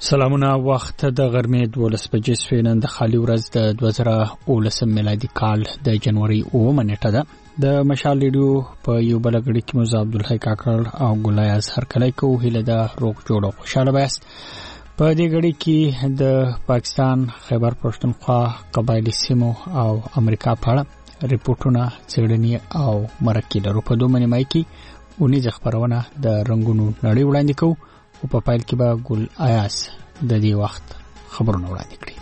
سلامونه. وخت د غرمې 12 بجې شوې. نن د خالي ورځ د 2019 میلادي کال د جنوري 9 نیټه ده. د مشال ریډیو په یو بل غړي کې موږ عبدالحی کاکړ او ګلای اظهر کلی کوو. هیله ده روغ جوړ او خوشاله بایست. په دې غړي کې د پاکستان، خیبر پښتونخوا، قبایلی سیمو او امریکا په اړه ریپورتونه، څېړنې او مرکې لرو. په دوه منځمای کې اونیزه خبرونه د رنگونو نړۍ وړاندې کوو او په پایل کې به ګل آیاس د دې وخت خبرونه وړاندې کړي.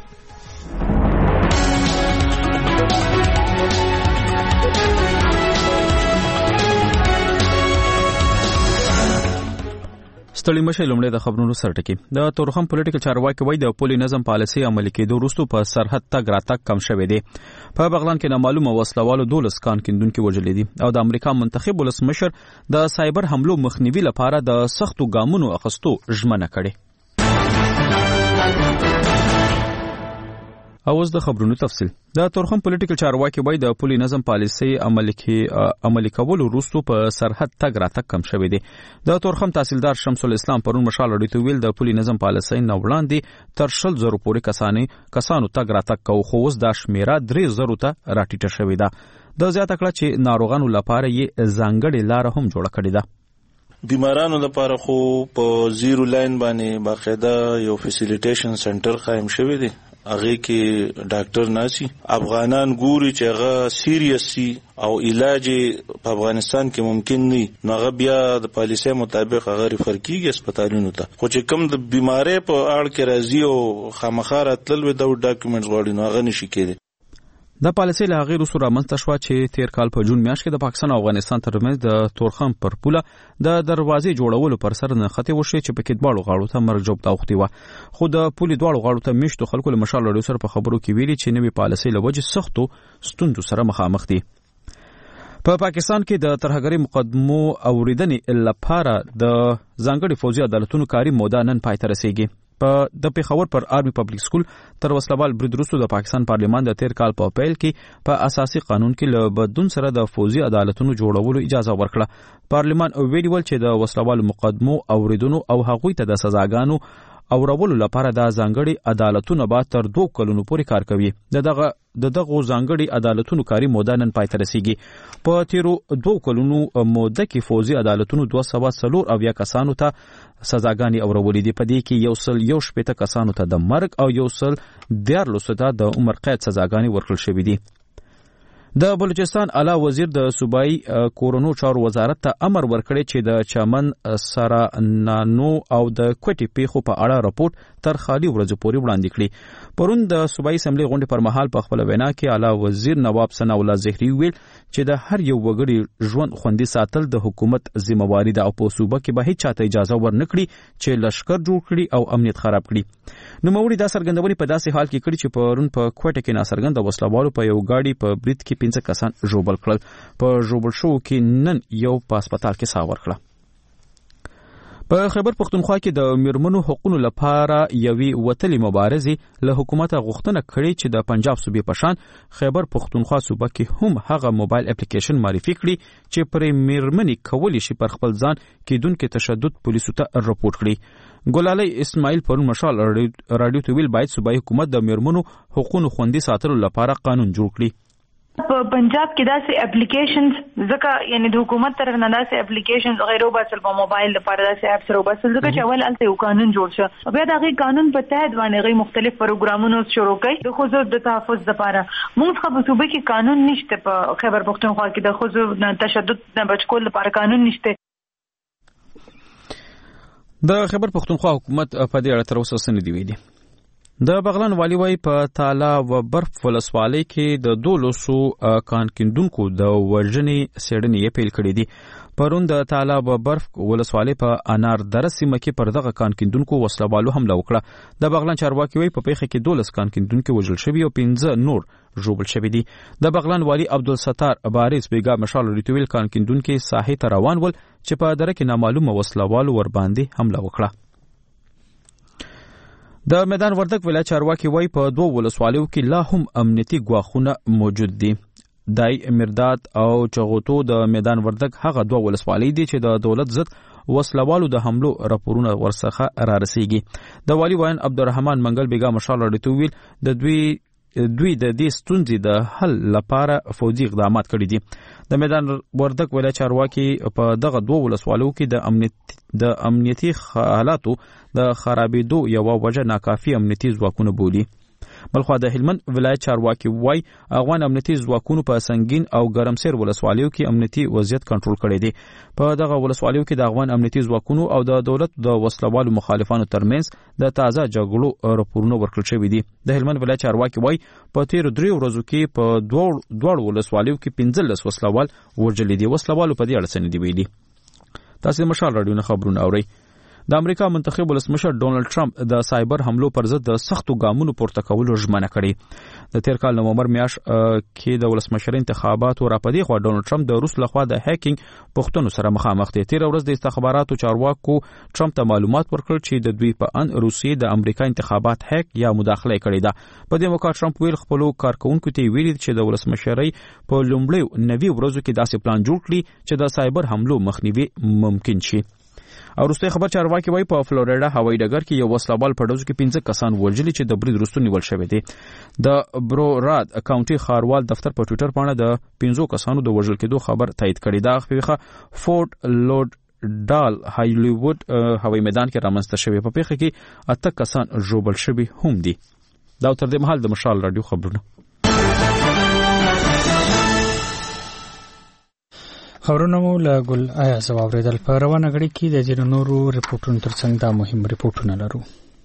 ستړي مشه لومړی د خبرونو سرټکی. د تورخم پولیټیکل چارواکي وایي د پولي نظم پالیسي عملي کېدو وروسته په سرحد تګ راتګ کم شوی دی. په بغلان کې نامعلومه وسلوالو 12 کان کیندونکو وژلي دي او د امریکا منتخب ولسمشر د سایبر حملو مخنیوي لپاره د سختو ګامونو اخیستو ژمنه کړې. اوس د خبرونو تفصیل. د تورخم پولیټیکل چارواکي وایي د پولي نظم پالیسي عملي کولو وروسته په سرحد تګ راتګ کم شوی دی. د تورخم تحصیلدار شمس الاسلام پرون مشال اړیته ویل د پولي نظم پالیسي نه وړاندې تر 100,000 پورې کسانو تګ راتګ کوي، خو اوس دا شمیره 3,000 ته راټیټه شوې ده. د زیاته کړه چې ناروغانو لپاره یې ځانګړې لار هم جوړه کړې ده. بیمارانو لپاره خو په زیرو لاین باندې باقاعده یو فیسیلیټیشن سنټر قائم شوی دی. هغه کې ډاکټر ناسي افغانان ګوري چې هغه سیریس سي او علاج په افغانستان کې ممکن نه، نو هغه بیا د پالیسي مطابق هغه ریفر کیږي هسپتالونو ته. خو چې کوم د بیماری په اړه کې راځي او خامخا راتلل و د ډاکومنټس غواړي، نو هغه نشي کېدی. د پالیسي له هغې وروسته رامنځته شوه چې تیر کال په جون میاشت کې د پاکستان او افغانستان ترمنځ د تورخم پر پوله د دروازې جوړولو پر سر نښتې وشوې چې پکې دواړو غاړو ته مرګ جوړ اوښتې وه. خو د پولې دواړو غاړو ته میشتو خلکو له مشال راډیو سره په خبرو کې ویلي چې نوې پالیسۍ له وجې سختو ستونزو سره مخامخ دي. په پاکستان کې د ترهګرۍ مقدمو اورېدنې لپاره د ځانګړي فوجي عدالتونو کاري موده نن پای ته رسیږي. د پیښور پر آرمي پبلک سکول تر وسلوال برید وروسته د پاکستان پارلیمان د تیر کال په پیل کې په اساسي قانون کې له بدلون سره د فوجي عدالتونو جوړولو اجازه ورکړه. پارلیمان ویلي ول چې د وسلوال مقدمو اوریدونو او هغوی ته د سزاګانو اورولو لپاره د ځانګړي عدالتونو به تر 2 کلونو پورې کار کوي. دغه ځانګړي عدالتونو کاري موده نن پای ته رسیږي. په تیرو 2 کلونو موده کې فوجي عدالتونو 204 کسانو ته سزاګانې اورولې دي. په دې کې 161 کسانو ته د مرګ او 114 ته د عمر قید سزاګانې ورکړل شوې دي. د بلوچستان اعلی وزیر د صوبایي کورونو چارو وزارت ته امر ورکړی چې د چمن، سرانانو او د کوټي پیښو په اړه راپورټ تر خالي ورځو پورې وړاندې کړي. پرون د صوبایي اسمبلی غونډې پر مهال په خپل وینا کې اعلی وزیر نواب ثناء الله زهري ویل چې د هر یو وګړي ژوند خوندي ساتل د حکومت ذمہواری ده او په صوبه کې به هیڅ چاته اجازه ورنکړي چې لشکر جوړ کړي او امنیت خراب کړي. نوموړي دا څرګندونې په داسې حال کې کړي چې پرون په کوټه کې ناڅرګنده وسلوالو په یو گاډي په برید کې 15 کسان ژوبل کړل. په ژوبل شو کې نن یو په هسپتال کې ساه ورکړه. په خیبر پښتونخوا کې د میرمنو حقوقو لپاره یوې وتلې مبارزې له حکومت غوښتنه کړې چې د پنجاب صوبې په شان خیبر پښتونخوا صوبه کې هم هغه موبایل اپلیکیشن معرفي کړي چې پرې میرمنې کولی شي پر خپل ځان کېدونکي تشدد پولیسو ته رپورټ کړي. ګلالۍ اسماعیل پرون مشال راډیو ته ویل باید صوبایي حکومت د میرمنو حقوقو خوندي ساتلو لپاره قانون جوړ کړي. په پنجاب کې داسې اپلیکیشنز ځکه یعنی د حکومت طرف نه داسې اپلیکیشنز غیرو باسل په موبایل لپاره داسې اپس رو باسل ځکه چې اول الته یو قانون جوړ شو. بیا دغه قانون په تحت باندې غي مختلف پروګرامونه شروع کړي د خصوص د تحفظ لپاره. موږ خو په صوبې کې قانون نشته. په خیبر پښتونخوا کې د خصوص تشدد نه بچ کول لپاره قانون نشته. د خیبر پښتونخوا حکومت په دې اړه تر اوسه څه نه دی ویلي. د بغلان والی وای په تالا و برف ولسوالۍ کې د 1200 کان کیندونکو د وژنې څېړنې پیل کړې دي. پرون د تالا و برف ولسوالۍ په انار دره سیمه کې پر دغه کان کیندونکو وسلوالو حمله وکړه. د بغلان چارواکي وای په پیښه کې 12 کان کیندونکو وژل شوي او 15 نور ژوبل شوي دي. د بغلان والی عبدالستار بارز بیګا مشال ریټویل کان کیندونکو ساحې ته روان ول چې په دره کې نامعلومه وسلوالو ور باندې حمله وکړه. د میدان وردګ ولایت چارواکي وای په 2 ولسوالیو کې لا هم امنیتي ګواښونه موجود دي. دای مرداد او چغوتو د میدان وردګ هغه 2 ولسوالۍ دي چې د دولت ضد وسلوالو د حملو راپورونه ورڅخه را رسیږي. د والی وایان عبدالرحمن منګل بیګا مشال راډیو ویل د دوی د دې ستونزې د حل لپاره فوجي اقدامات کړي دي. د میدان وردګ ولایت چارواکي په دغه دوه ولسوالو کې د امنیتي حالاتو د خرابېدو یوه وجه ناکافي امنیتي ځواکونه بولي. بلخوا د هلمند ولایت چارواکي وای افغان امنیتي ځواکونو په سنگین او ګرمسیر ولسوالیو کې امنیتي وضعیت کنټرول کړی دی. په دغه ولسوالیو کې د افغان امنیتي ځواکونو او د دولت د وسلوالو مخالفانو ترمنځ د تازه جګړو راپورونه ورکړل شوي دي. د هلمند ولایت چارواکي وای په تیر 3 ورځو کې په دوه ولسوالیو کې 15 وسلوال ورجلې دي. وسلوالو په دې اړه څه نه دی ویلي. تاسو د مشال راډیو نه خبرونه اورئ. د امریکا منتخب ولسمشر ډونالد ټرمپ د سایبر حملو پر ضد د سختو ګامونو پورته کولو ژمنه کړې. د تیر کال نومبر میاشت کې د ولسمشر انتخاباتو راپدې خو ډونالد ټرمپ د روس لخوا د هیکینګ پوښتنو سره مخامخ دی. تیر ورځ د استخباراتو چارواکو ټرمپ ته معلومات ورکړ چې د دوی په ان روسیې د امریکا انتخابات هیک یا مداخله کړې ده. په دې موقع ټرمپ ویل خپل کارکونکو ته ویلي چې د ولسمشرۍ په لومړیو 90 ورځو کې داسې پلان جوړ کړي چې د سایبر حملو مخنیوي ممکن شي. او وروسته خبر چارواکي وایي په فلوریډا هوایي ډګر کې یو وسلوال په ډزو کې 15 کسان وژلي چې د برید وروسته نیول شوی دی. د بروراد کاونټي ښاروال دفتر په ټوئیټر باندې د 15 کسانو د وژل کېدو خبر تایید کړی. دا پیښه فورټ لوډال هالیوډ هوایي میدان کې رامنځته شوې. په پیښه کې 8 کسان ژوبل شوي هم دي. دا تر دې مهال د مشال رادیو خبرونه. خبرونه مو له ګل آیا زواوریدل. په روانه غړي کې د ځینو نورو ریپورتونو ترڅنګ دا مهم ریپورتونه لرو.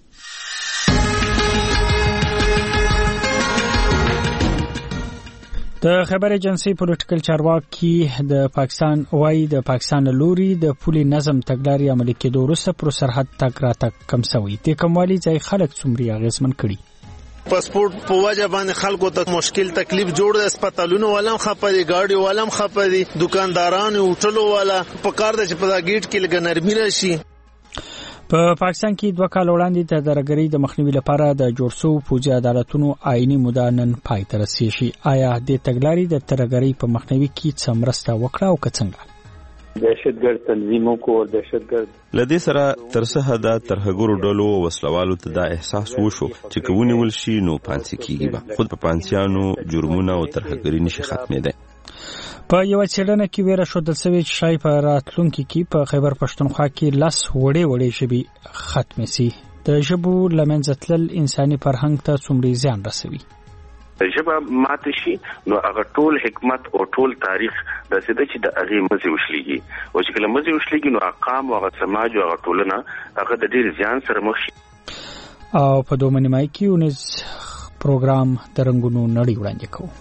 د خبر ایجنسی پولیټیکل چارواکي د پاکستان وایي د پاکستان لوري د پولي نظم تګلارې عملي کېدو وروسته پر سرحد تګ راتګ کم شوی. د کموالي ځای خلک څومره اغیزمن کړي. پاسپورت په وجه باندې خلکو ته مشکل تکلیف جوړ دی. هسپتالونو ولم خپري، گاډي ولم خپري، دکاندارانو هوټلو والا په کار د چې په دا گیټ کې لګ نرمي راشي. په پاکستان کې 2 کال وړاندې د درګرۍ د مخنیوي لپاره د جوړ شو فوجي عدالتونو آئینی موده نن پای ته رسیږي. آیا د تګلارې د درګرۍ په مخنیوي کې څه مرسته وکړه او څنګه؟ دهشتګرد تنظیموں کو او دهشتګرد لدې سره تر څه حده ترهګرو ډلو وسلوالو ته دا احساس وشو چې کوونی ولشي نو پانسي کیږي به خود په پانسيانو جرمونه او ترهګری نشي ختمېدای. په یو څېړنه کې ویره شو د سوي شای په راتلونکو کې په خیبر پښتونخوا کې لاس وړې شبي ختم سي. د ژبو لمنځتل انساني فرهنګ ته څومره زیان رسوي. ژبه ماته شي نو هغه ټول حکمت او ټول تاریخ د سده چې د هغه مزي وشلېږي او چې کله مزي وشلېږي نو اقام او سماج او ټولنه هغه د ډیر زیان سره مخ شي. او په دوه منځ کې ونیز پروګرام درنګونو نړۍ وړاندې کوو.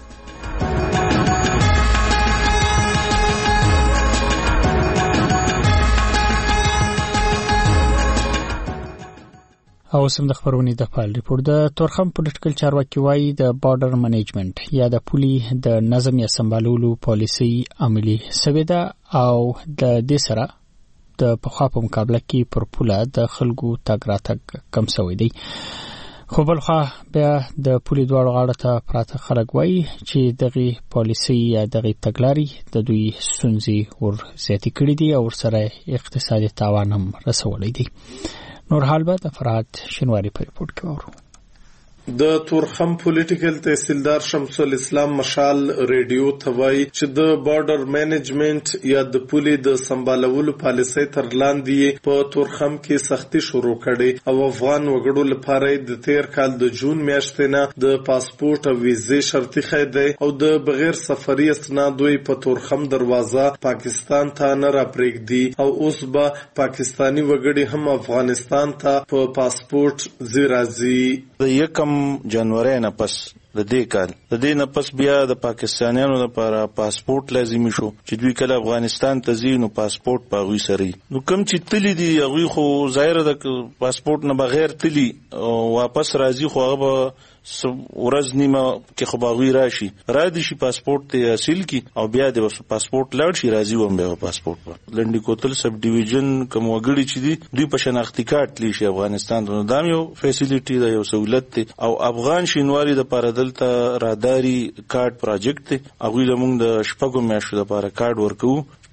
او سم د خبرونې د فایل ریپورت. د تورخم پولیټیکل چارواکي وایي د بارډر منیجمنت یا د پولي د نظم یا سمبالولو پالیسي عملي شوې ده او د دې سره د پخوا په مقابله کې پر پوله د خلکو تګ راتګ کم شوی دی. خو بلخوا بیا د پولي دواړو غاړو ته پراته خلک وایي چې دغه پالیسي یا دغه تګلارې د دوی ستونزې ور زیاتې کړې دي او ورسره اقتصادي تاوان هم رسولی دی. نور حال به د فرات شنواری په ریپورت کې اورو. د تورخم پولیټیکل تحصیلدار شمس الاسلام مشال ریډیو ته وایي چې د بارډر مینجمنت یا د پولي د سمبالولو پالیسۍ تر لاندې په تورخم کې سختي شروع کړي او افغان وګړو لپاره د تیر کال د جون میاشتې نه د پاسپورت او ویزې شرطي خېده او د بغیر سفري اسنادوي په تورخم دروازه پاکستان ته نه راپرېږدي او اوس به پاکستانی وګړي هم افغانستان ته په پاسپورت زیرازي. د یکم جنوري نه پس د دې کال د دې نه پس بیا د پاکستانیانو لپاره پاسپورت لازمي شو چې دوی کله افغانستان ته ځي نو پاسپورت پاغوي سره نو کم چې تللی دي هغه خو ظاهر د پاسپورت نه بغیر تللی او واپس راځي خو هغه ورځ نیمه کې خو باغوي راشي را دي شي پاسپورت ته حاصل کی او بیا د پاسپورت لاړ شي راځي ومه پاسپورت پر لنډی کوتل سب ډیویژن کوم وګړي چې دي دوی په شناختی کارت لشي افغانستان ته دا یو فیسیلیټي دا یو سہولت دی او افغان شینواری د پاره دلته راداري کارت پروجیکټ دی هغه لمونږ د شپږو میاشتو لپاره کارت ورکو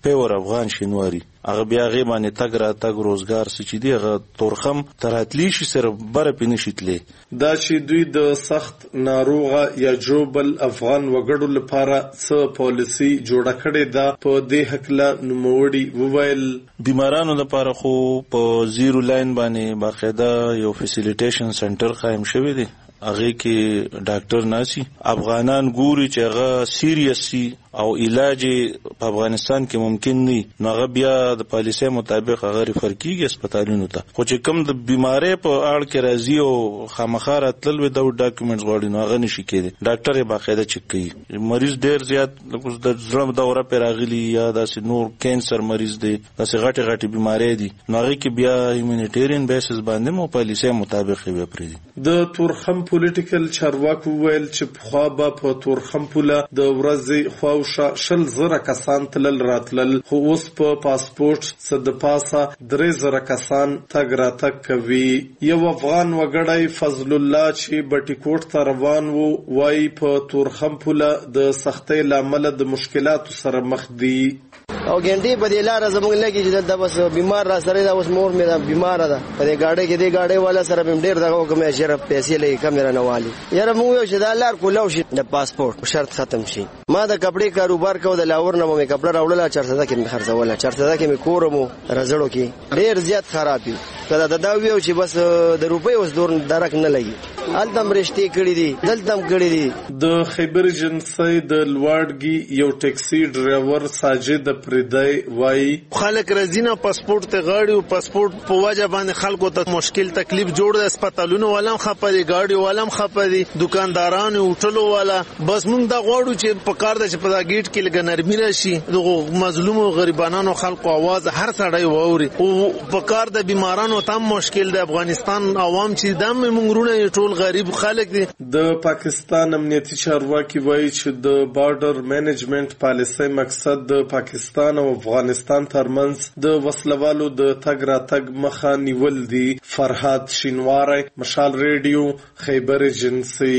پیور افغان شینواری هغه بیا غي باندې تګ را تګ روزګار چې دی هغه تورخم تراتلی شي سره بره پینشتلې دا چې دوی د سخت ناروغه یا جوبل افغان وګړو لپاره څه پالیسی جوړه کړې ده په دې حقله نوموړي وویل بیمارانو لپاره خو په زیرو لاین باندې باقاعده یو فیسیلیټیشن سنټر قائم شوی دی هغه کې ډاکټر ناسي افغانان ګوري چې هغه سیریس سي او علاج په افغانستان کې ممکن نه نو هغه بیا د پالیسۍ مطابق هغه ریفر کیږي هسپتالونو ته خو چې کوم د بیماری په اړه کې راځي او خامخا راتلل وي د ډاکومنټس غواړي نو هغه نشي کېدی ډاکټر یې باقاعده چک کوي مریض ډیر زیات د زړه دوره پر راغلي یا داسې نور کینسر مریض دی داسې غټي غټي بیماری دي نو هغه کې بیا هیومانیټیرین بیسس باندې مو پالیسۍ مطابق وي پرې د تورخم پولیټیکل چارواکو ویل چې خو په تورخم پوله د ورځې خو 10,000 کسان تلل راتلل خو اوس په پاسپورت صد پاسه 3,000 کسان تګ راتګ کوي یو افغان وګړی فضل الله چې بټیکوټ ته روان وو وای په تورخم پوله د سختۍ لامل د مشکلاتو سره مخ دي او ګنټي په دې لار زموږ لګي چې دا بس بیمار را سره دا اوس مور مې بیمار ده په دې گاډي کې دې گاډي والا سره بیم ډیر دغه کومه شرف پیسې لې کیمرا نه والی یاره موږ یو چې دا لار کولاو شي د پاسپورت شرط ختم شي ما د کپړې کاروبار کو د لاور نه مې کپړه راوړل 400 کې مې خرڅول 400 کې مې کورمو رزړو کې ډیر زیات خراب دي کله دا ویو چې بس د روپۍ اوس دور درک نه لګي التم رښتې کړی دي دلتم کړی دي د خیبر ایجنسی د لواړګي یو ټیکسي ډرایور ساجد پردای وای خلک رزینه پاسپورت ته غاړي او پاسپورت په وجه باندې خلکو ته مشکل تکلیف جوړ د هسپتالونو ولهم خپري گاډي ولهم خپري دکاندارانو هوټلو والا بس موږ دا غواړو چې په کار د په گیټ کې لګ نرمي راشي د مظلوم او غریبانو خلکو आवाज هر سړی ووري او په کار د بیمارانو تام مشکل د افغانستان عوام چې د موږ ټول غریب خلک دي د پاکستان امنیتي چارواکي وایي چې د بارډر مینجمنت پالیسۍ مقصد د پاکستان او افغانستان ترمنځ د وسلوالو د تګ راتګ مخه نیول دي فرهاد شینواری مشال ریډیو خیبر ایجنسی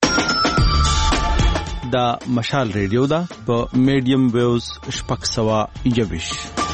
دا مشال ریډیو دا په میډیم ویوز شپږ سوه یویش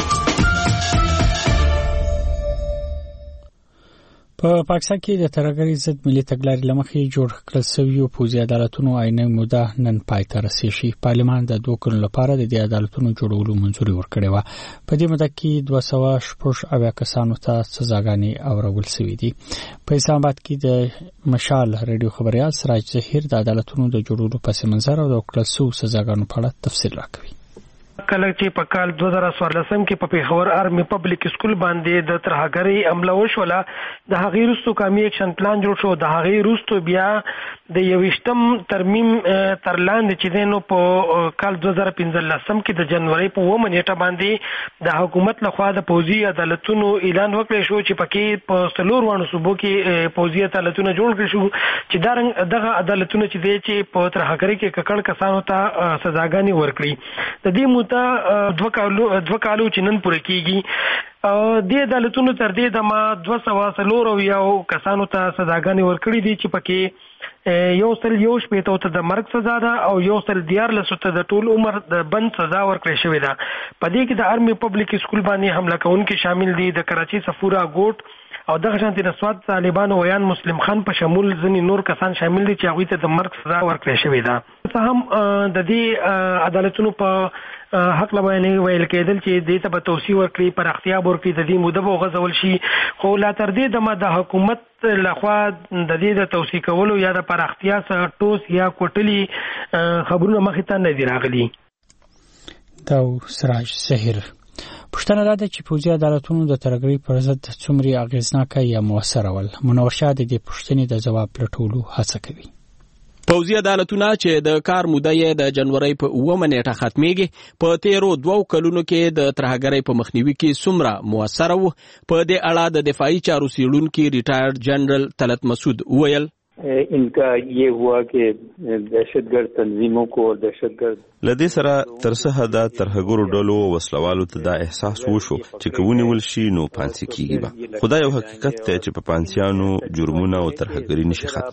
په پاکستان کې د ترهګرۍ ضد ملي تګلارې لمخې جوړ کړل شویو پوځي عدالتونو عیني موده نن پای ته رسیږي پارلمان د 2 کلونو لپاره د دې عدالتونو جوړولو منځوري ورکړې و په دې موده کې 280 کسانو ته سزاګانې اورول شوې دي په اسلام آباد کې د مشال ریډیو خبريال سراج ظهیر د عدالتونو د جوړولو پس منظر او د کړل شو سزاګانو په اړه تفصیل راکوي کله چې په کال 2014 کې په پیښور آرمي پبلک سکول باندې د ترهګرۍ حمله وشوله د هغې وروسته قومي اکشن پلان جوړ شو د هغې وروسته بیا د 21 ترمیم تر لاندې چې دی نو په کال 2015 کې د جنوري په 9 نیټه باندې د حکومت لخوا د پوځي عدالتونو اعلان وکړی شو چې پکې په څلور صوبو کې پوځي عدالتونه جوړ کړي شو چې دغه عدالتونه چې دی چې په ترهګرۍ کې ککړ کسانو ته سزاګانې ورکړي د دې موده 2 کالو چې نن پوره کیږي د عدالتونو تر دې د ما 240 کسانو ته سزاګانې ورکړي دي چې پکې یو سل یو شپېته ته د مرګ سزا ده او یو سل 14 ته د ټول عمر د بند سزا ورکړې شوې ده په دې کې د آرمي پبلک سکول باندې حمله کوونکي شامل دي د کراچي صفورا ګوټ او دغه شانتي د سواد طالبانو ویان مسلم خان په شمول ځینې نور کسان شامل دي چې هغوی ته د مرګ سزا ورکړې شوې ده څه هم د دې عدالتونو په حق لباینه ویل کېدل چې دې ته به توسيع ورکړي پر اختیار ورکړي د دې موده به غزول شي خو لا تر دې د حکومت لخوا د دې د توسيع کولو یا د پر اختیار سره ټوس یا کوټلي خبرونه مخې ته نه دي راغلي دا سراج ظهیر پښتنه ده چې پوځي عدالتونو د ترهګرۍ پر ضد څومره اغیزناکه یا موثر ول منور شاه د دې پښتنې د جواب لټولو هڅه کوي پوځي عدالتونه چې د کار موده یې د جنوري په 9 نیټه ختميږي په 13 کلونو کې د ترهګرۍ په مخنیوي کې څومره موثر وو په دې اړه د دفاعي چارو څیړونکو ریټایرډ جنرال طلعت مسعود ویل इनका ये हुआ कि दहशतगर्द तंजीमों को और दहशतगर्द لدې سره تر څه حده ترهګرو ډلو وسلوالو ته دا احساس وشو چې کوونیول شي نو پانسي کیږي خدای یو حقیقت ته چې په پانسیانو جرمونه او ترهګری نشي ختمېده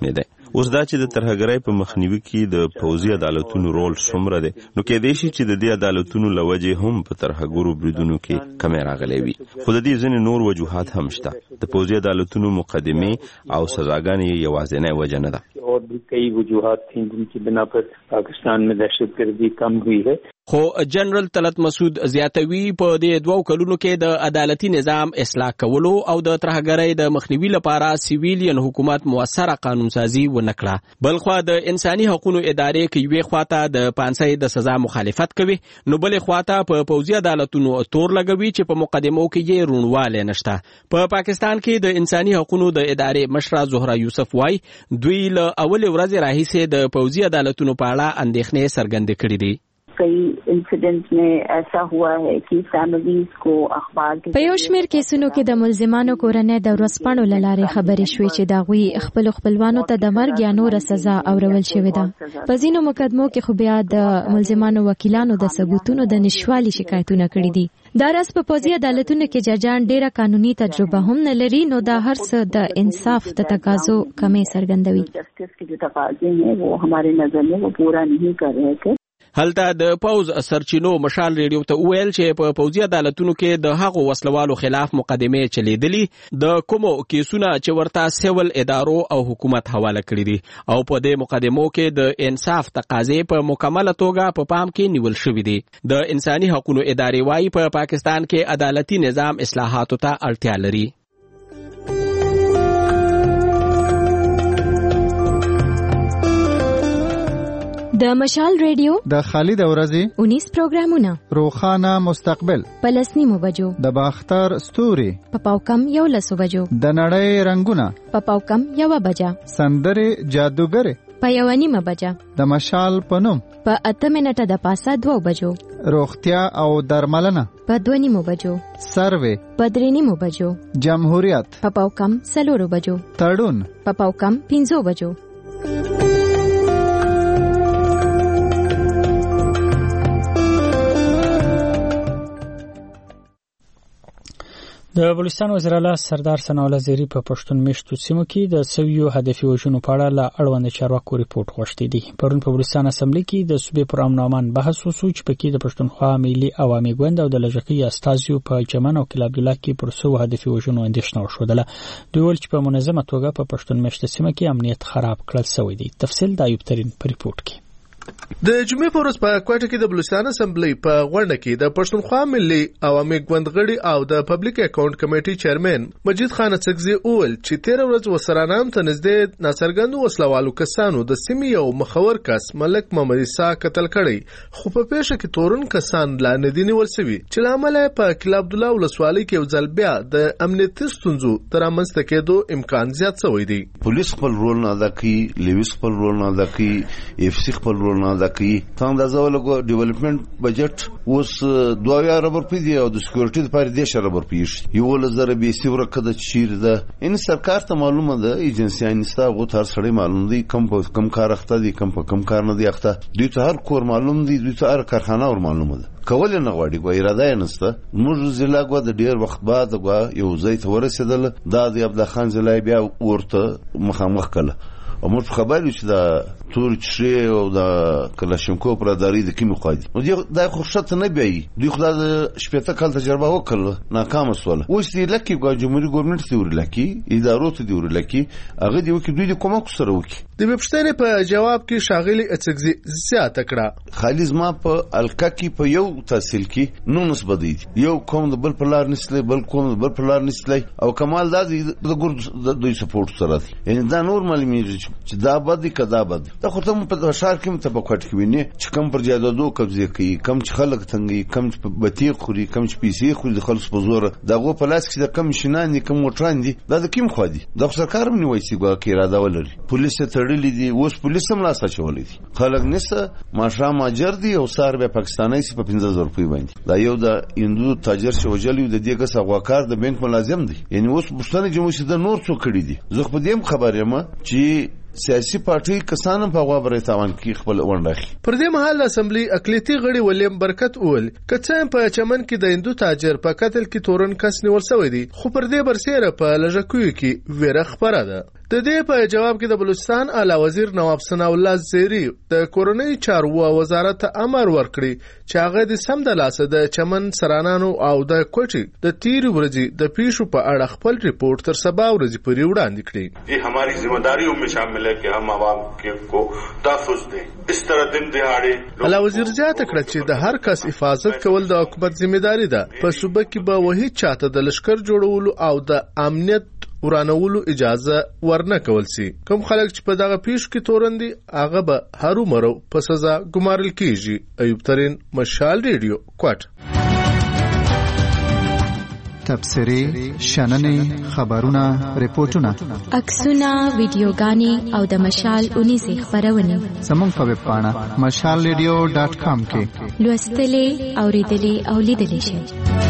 اوس دا چې د ترهګرۍ په مخنیوي کې د پوځي عدالتونو رول څومره دی نو کېدای شي چې د دې عدالتونو لوجه هم په ترهګرو بریدونو کې کمی راغلی وي خو د دې ځینې نور وجوهات هم شته د پوځي عدالتونو مقدمې او سزاګانې یوازینۍ وجه نه ده और भी कई वजूहात थी जिनकी बिना पर पाकिस्तान में दहशतगर्दी कम हुई है خو جنرال طلعت مسعود زیاتوي په دې 2 کلونو کې د عدالتي نظام اصلاح کولو او د ترهګرۍ د مخنیوي لپاره سیویلین حکومت موثره قانون سازي ونکړه بلخو د انساني حقوقو ادارې کې یوې خواته د پانسۍ د سزا مخالفت کوي نو بلې خواته په پوځي عدالتونو تور لګوي چې په مقدمو کې یې رونواله نشته په پاکستان کې د انساني حقوقو د ادارې مشره زهرا یوسف وای دوی له اول ورځې راهیسې د پوځي عدالتونو په اړه اندېښنې څرګندې کړې دي कई इंसिडेंट्स में ऐसा हुआ है कि फैमिलीज को अखबार په یو شمېر کیسونو کې د ملزمانو کورنۍ د ورځپاڼو له لارې خبرې شوې چې د هغوی خپلوانو ته د مرګ یا نوره سزا اورول شوې ده په ځینو مقدمو کې خو بیا د ملزمانو وکیلانو د ثبوتونو د نشوالي شکایتونه کړي دي دا راز په پوځي عدالتونو کې ججان ډېره قانوني تجربه هم نه لري نو دا هر څه د انصاف د تقاضو کمی څرګندوي جسټس के जो तकाजे हैं वो हमारे नजर में वो पूरा नहीं कर रहे थे هلته د پوز سرچینو مشال ریډیو ته ویل چې په پوځي عدالتونو کې د هغو وسلوالو خلاف مقدمې چلیدلې د کومو کیسونه چې ورته سیول ادارو او حکومت حواله کړی دي او په دې مقدمو کې د انصاف تقاضې په مکمله توګه په پام کې نیول شوې دي د انساني حقوقو ادارې وايي په پاکستان کې عدالتي نظام اصلاحاتو ته اړتیا لري د مشال ریډیو د خالد اورزي 19 پروګرامونه روخانه مستقبل پلسنیمو بجو د باختر ستوري په پاوکم 11 بجو د نړۍ رنگونه په پاوکم 1 بجه سندره جادوګر په 1 بجه د مشال پنوم په 8 منټه د پاسه 2 بجو روغتیا او درملنه په 2 بجو سروې په 3 بجو جمهوریت په پاوکم 4 بجو تړون په پاوکم 5 بجو د بلوچستان وزیر اعلی سردار ثناء الله زیری په پښتون میشتو سیمو کې د سویو هدفي وژنو په اړه له اړوند چارواکو ریپورت غوښتي دي پرون په بلوچستان اسمبلی کې د صوبې پر امن او امان بحث وشو چې پکې د پښتونخوا ملي عوامي ګوند او د لږکي استازیو په چمن او کلاب الله کې پر سویو هدفي وژنو اندېښنه وشودله دوی ول چې په منظمه توګه په پښتون میشتو سیمه کې امنیت خراب کړل شوی دی تفصیل د ایوب ترين په ریپورت کې د جمعې په ورځ په کوټه کې د بلوچستان اسمبلی په غونډه کې د پښتونخوا ملي عوامي ګوند غړي او د پبلک اکاونټ کمیټې چیرمن مجید خان څګزي اول چې 13 ورځ وسرانام ته نږدې ناڅرګندو وسلوالو کسانو د سیمې یو مخور کس ملک محمد عیسی قتل کړی خو په پیښه کې تورن کسان لا نه دي نیول شوي چې لامل په کلاب عبد الله ولسوالۍ کې یو ځل بیا د امنیتي ستونزو تر منځته کېدو امکان زیات شوی دی پولیس خپل رول نه ادا کوي لیویس خپل رول نه ادا کوي اف سی خپل رول نه ادا کوي تام د زولګو ډیولپمنٹ بجټ اوس 2000 ارب روپۍ دی او د سکیورټي لپاره 10 ارب روپۍ یو لزر به سیوره کده چیر ده ان سرکار ته معلومه ده ایجنسیان نستا غو تر سړی معلوم دي کم کار اخته دي کم کار نه دی اخته دوی ته هر کور معلوم دي دوی ته هر کارخانه ور معلومه ده کول نه غواړي ګو اراده یې نسته موږ ضلع غو د ډیر وخت بعد غو یو ځای ته ورسېدل دا د عبد خان ضلع بیا ورته مخامخ کړه او موږ خبر یو چې دا تورچي او دا کلاشینکوف پر داري د کیمو قاضي نو دا خو شت نه بي دوی خدای د شپته کال تجربه وکړه ناکام شول اوس دی لکه جمهوریت ګورنمنت دی ورلکی ادارو ته دی ورلکی هغه دی وکي دوی د کومه سره وکي د وبشتنې په جواب کې شاغلي اڅګزي زیاته کړه خالص ما په الکا کې په یو تحصیل کې نو نسبت دی یو کوم د بل پلار نسلې بل کوم د بل پلار نسلې او کمال دا د ګور دوی سپورټ سره دی یعنی دا نورمال میږي چې دا بد کدا بد دا خو ته په شهر کې متفقات کې ویني چې کم پر جادو قبضه کوي کم چې خلک تنګي کم چې بتی خوري کم چې پیسې خوري د خلک په زور دغه په لاس کې د کم شینان دي کم موټران دي دا د کیم خو دي د سرکار هم نیوي سیګه کې اراده ولري پولیس تړلې دي اوس پولیس هم لاس چولې دي خلک نسه ماشه ماجر دي او سار به پاکستاني سي په 15000 روپۍ باندې دا یو د هندو تاجر شوجلی د دېګه سغواکار د بانک ملازم دي یعنی اوس پښتنه جمهوریت د نور څو کړی دي زه په دې خبر یم چې سیاسي پارټي کسان په غوړې تاوان کې خپل ونډه پر دې مهال اسمبلی اقلیتي غړي ولیم برکت اول کڅم په چمن کې د هندو تاجر په قتل کې تورن کس نیول شوی دی خو پر دې برسېره په لژکوي کې ویره خبره ده د دې په جواب کې د بلوچستان اعلی وزیر نواب ثناء الله زیری د کورنۍ چارو وزارت امر ورکړي چې هغه د سم د لاسه د چمن سرانانو او د کوټي د تیر ورځې د پیښو په اړه خپل ریپورت تر سبا ورځې پورې وړاندې کړي. یہ ہماری ذمہ داریوں میں شامل ہے کہ ہم عوام کو تحفظ دیں. اس طرح دن دہاڑے اعلی وزیر زیاته کړه چې د هر کس حفاظت کول د حکومت ذمہ داری ده. په صوبه کې به وਹੀ چاته د لشکر جوړولو او د امنیت ورانولو اجازه ورنه کول سي. کوم خلک چې په دغه پیښو کې تورندي هغه به هرو مرو په سزا ګمارل کیږي. ایوب ترين، مشال ریډیو، کوټ. تبصرې، شننې، خبرونه، ریپورتونه، عکسونه، ویډیوګانې او د مشال 19 خبرونه زموږ په ویب پاڼه mashalradio.com کې لوستلې، اوریدلې او لیدلې شئ.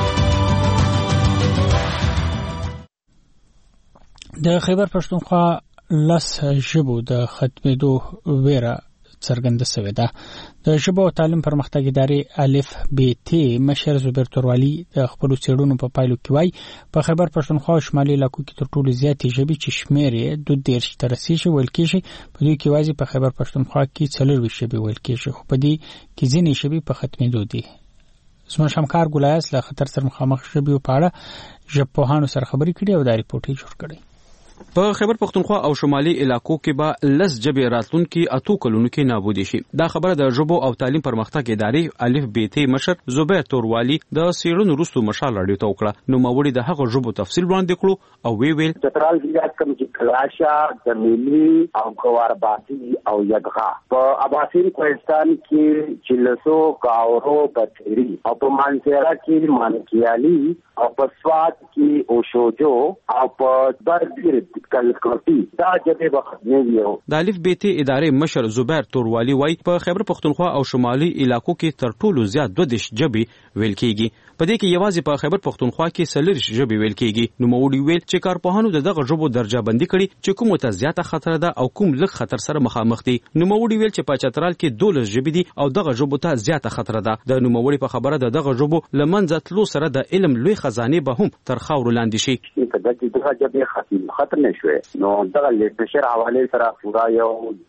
د خیبر پښتونخوا لس ژبو د ختمېدو ویره څرګنده شوې ده. د ژبو او تعلیم پرمختګ ادارې الف بی تی مشر زبیر توروالی د خپل څېړنو په پایلو کې وایي په خیبر پښتونخوا او شمالي علاقو کې تر ټولو زیاتې ژبې چې شمېر یې 22 ته رسیږي ویل کېږي. په دوی کې یوازې په خیبر پښتونخوا کې 40 ژبې ویل کېږي، خو په دې کې ځینې ژبې په ختمېدو دي. زموږ همکار ګلایس له خطر سره مخامخ ژبې په اړه ژبپوهانو سره خبرې کړې او دا ریپورټ یې جوړ کړی. په خیبر پختونخوا او شمالي علاقو کې به لس جبې راتلونکي اتو کلونو کې نابودي شي. دا خبره د ژبو او تعلیم پرمختګ ادارې الف بی تی مشر زبیر توروالی د سیرونو وروسته مشال راډیو ته وکړه. نو ماوړي د هغه ژبو تفصیل وړاندې کړو او ویل چترال ضلع کم چې کلاشا، دمیلی او کوارباسی او یدغا په اباسین کوهستان کې چلسو، کاورو، بطری او په مانسیرا کې مانکیالی او په سوات کې اوشوجو او په برګر کلکوټي دا جبه بخنه یو. د الف بی تی ادارې مشر زبیر توروالی وای په خیبر پختونخوا او شمالي علاقو کې تر ټولو زیات 22 جبې ویل کېږي. په دې کې یوازې په خیبر پختونخوا کې 40 جبې ویل کېږي. نو موري ویل چې کارپوهانو دغه ژبو درجه بندي کړي چې کومه ته زیاته خطر ده او کوم لږ خطر سره مخامخ دي. نو موري ویل چې په چترال کې 12 جبې دي او دغه ژبو ته زیاته خطر ده. د نو موري په خبره دغه ژبو لمنځه تلو سره د علم لوی خزانه به هم تر خاور لاندې شي. دغه جبې ختم نشوي. نو دغه لټشر حواله سره پورا یو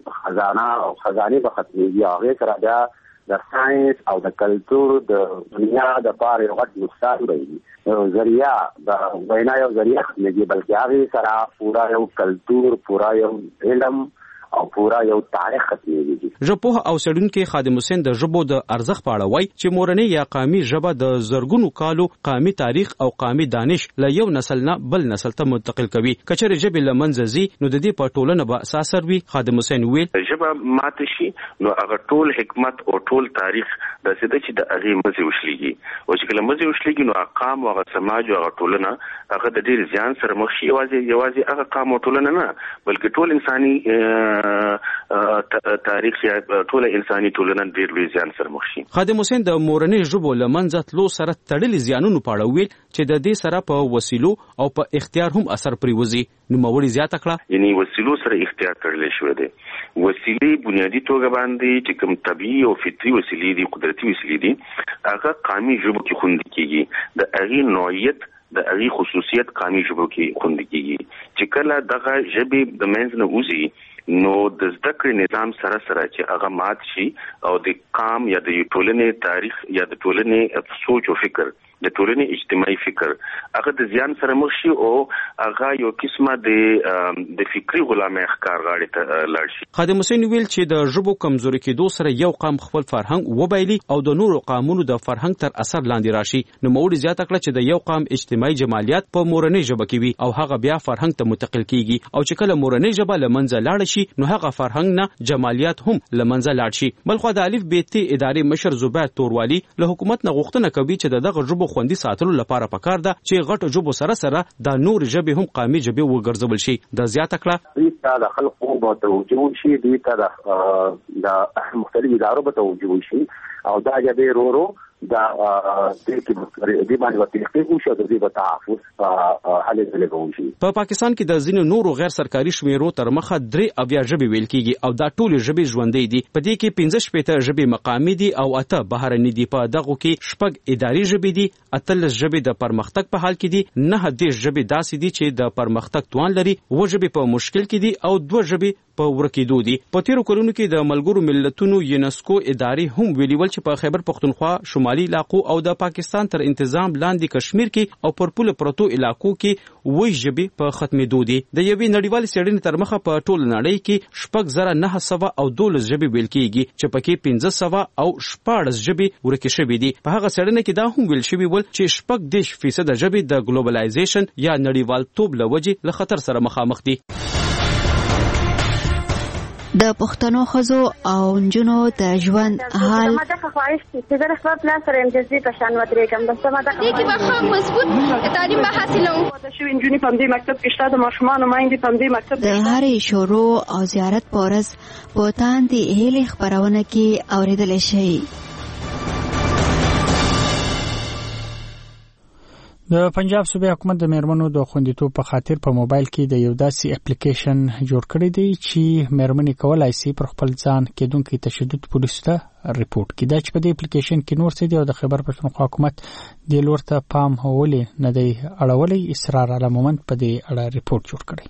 خزانه به ختمېږي. هغه سره بیا د ساينس او د کلچر د دنیا د پاره یو غټ نقصان دی. ذریعہ د وینا یو ذریعہ ختمېږي، بلکې هغه سره پورا یو کلچر، پورا یو علم او پورا یو تاریخ ختمېږي. ژبپوه او څېړونکي خادم حسین د ژبو د ارزښت په اړه وایي چې مورنۍ یا قامي ژبه د زرګونو کالو قامي تاریخ او قامي دانش له یو نسل نه بل نسل ته منتقل کوي. کچره ژبې له منځه ځي نو د دې په ټولنه به اساس وي. خادم حسین ویل ژبه ماته شي نو هغه ټول حکمت او ټول تاریخ د سده چې د هغه مزي وشلېږي او چې کله مزي وشلېږي نو اقام او سماج او ټولنه هغه د ډیر ځان سره مخ شي. یوازې هغه قام او ټولنه نه بلکې ټول انساني تاریخ یا ټول انساني ټولنه ډیر لوی ځان سره مخ شي. خادم حسین د مورنۍ ژبو لمنځه تلو سره تړلي زیانونو په اړه ویل چې د دې سره په وسیلو او په اختیار هم اثر پریوزي. نو موري زیاته کړه یعنی وسیلو سره اختیار تړل شوی دی. وسیلې بنیادی توګه باندې چې کوم طبيعي او فطري وسیلې دي، قدرتي وسیلې دي، هغه قامي ژبو کې خوندي کیږي. د هغه نوعیت د هغه خصوصیت قامي ژبو کې خوندي کیږي. چې کله دغه ژبې د منځ نه وځي نو د زده کړې نظام سره چې هغه مات شي او د قام یا د ټولنې تاریخ یا د ټولنې سوچ او فکر، د ټولنې اجتماعي فکر هغه د زیان سره مخ شي او هغه یو قسمه د فکری غلامۍ ښکار غاړي ته لاړ شي. خادم حسین ویل چې د ژبو کمزوري کېدو سره یو قام خپل فرهنګ وبایلي او د نورو قامونو د فرهنګ تر اثر لاندې راشي. نو موري زیاته کړه چې د یو قام اجتماعي جمالیات په مورنۍ ژبه کې وي او هغه بیا فرهنګ ته منتقل کیږي او چې کله مورنۍ ژبه لمنځه لاړ شي نو هغه فرهنګ نه جمالیات هم لمنځه لاړ شي. بلخو د الف بی تی ادارې مشر زبیر توروالی له حکومت نه غوښتنه کوي چې دغه ژبو خوندي ساتلو لپاره پکار ده چې غټ ژبو سره د نور ژبې هم قامي ژبې وګرځول شي. د زیاته کړه دوی د خلکو به توجه شي، دوی ته د مختلفو ادارو به توجه شي او دا ژبې ورو دا د کې باندې وتیختي او شو د دې تعافظ حل لګون شي. په پاکستان کې د ځینو نورو غیر سرکاري شمیرو تر مخه 3 اویا ژبې ویل کیږي او دا ټول ژبې ژوندۍ دي. په دې کې 15 شپېته ژبې مقامي دي او 8 بهرني دي. په دغه کې 6 اداري ژبې دي، 18 ژبې د پرمختګ په حال کې دي، 9 ژبې داسې دي چې د پرمختګ توان لري، 2 ژبې په مشکل کې دي او 2 ژبې په ورکېدو دي. په تیرو کلونو کې د ملګرو ملتونو یونسکو ادارې هم ویلي ول چې په خیبر پختونخوا شمالي علاقو او د پاکستان تر انتظام لاندې کشمیر کې او پر پوله پرتو علاقو کې وې ژبې په ختمېدو دي. د یوې نړیوال څېړنې تر مخه په ټول نړۍ کې 6,900 او 12 ژبې ویل کېږي چې پکې 1500 او 14 ژبې ورکې شوې دي. په هغه څېړنه کې دا هم ویل شوی ول چې 10% ژبې د ګلوبلایزیشن یا نړیوالتوب له وجې له خطر سره مخامخ دي. د پښتنو ښځو او نجونو د ژوند حال ما ته خواهش چې زه خپل پلان سره امتیازي په شان ودرېږم. بس ما ته دې کې به مضبوط تعلیم به حاصلوم. د شوي نجونې په دې مکتب کې شته، د ماشومانو میندې په دې مکتب د هرې شروع او زیارت پورز په تاندې هیلې خبرونه کې اوریدل شي. د پنجاب صوبې حکومت د میرمنو د خوندیتوب په خاطر په موبایل کې د یو داسې اپلیکیشن جوړ کړی دی چې میرمنې کولای شي پر خپل ځان کېدونکي تشدد پولیسو ته ریپورت کړي. دا چې په دې اپلیکیشن کې نور څه دی او د خیبر پښتونخوا حکومت د لور ته پام ولې نه دی اړولی، اصرار علی مومند په دې اړه ریپورت جوړ کړی.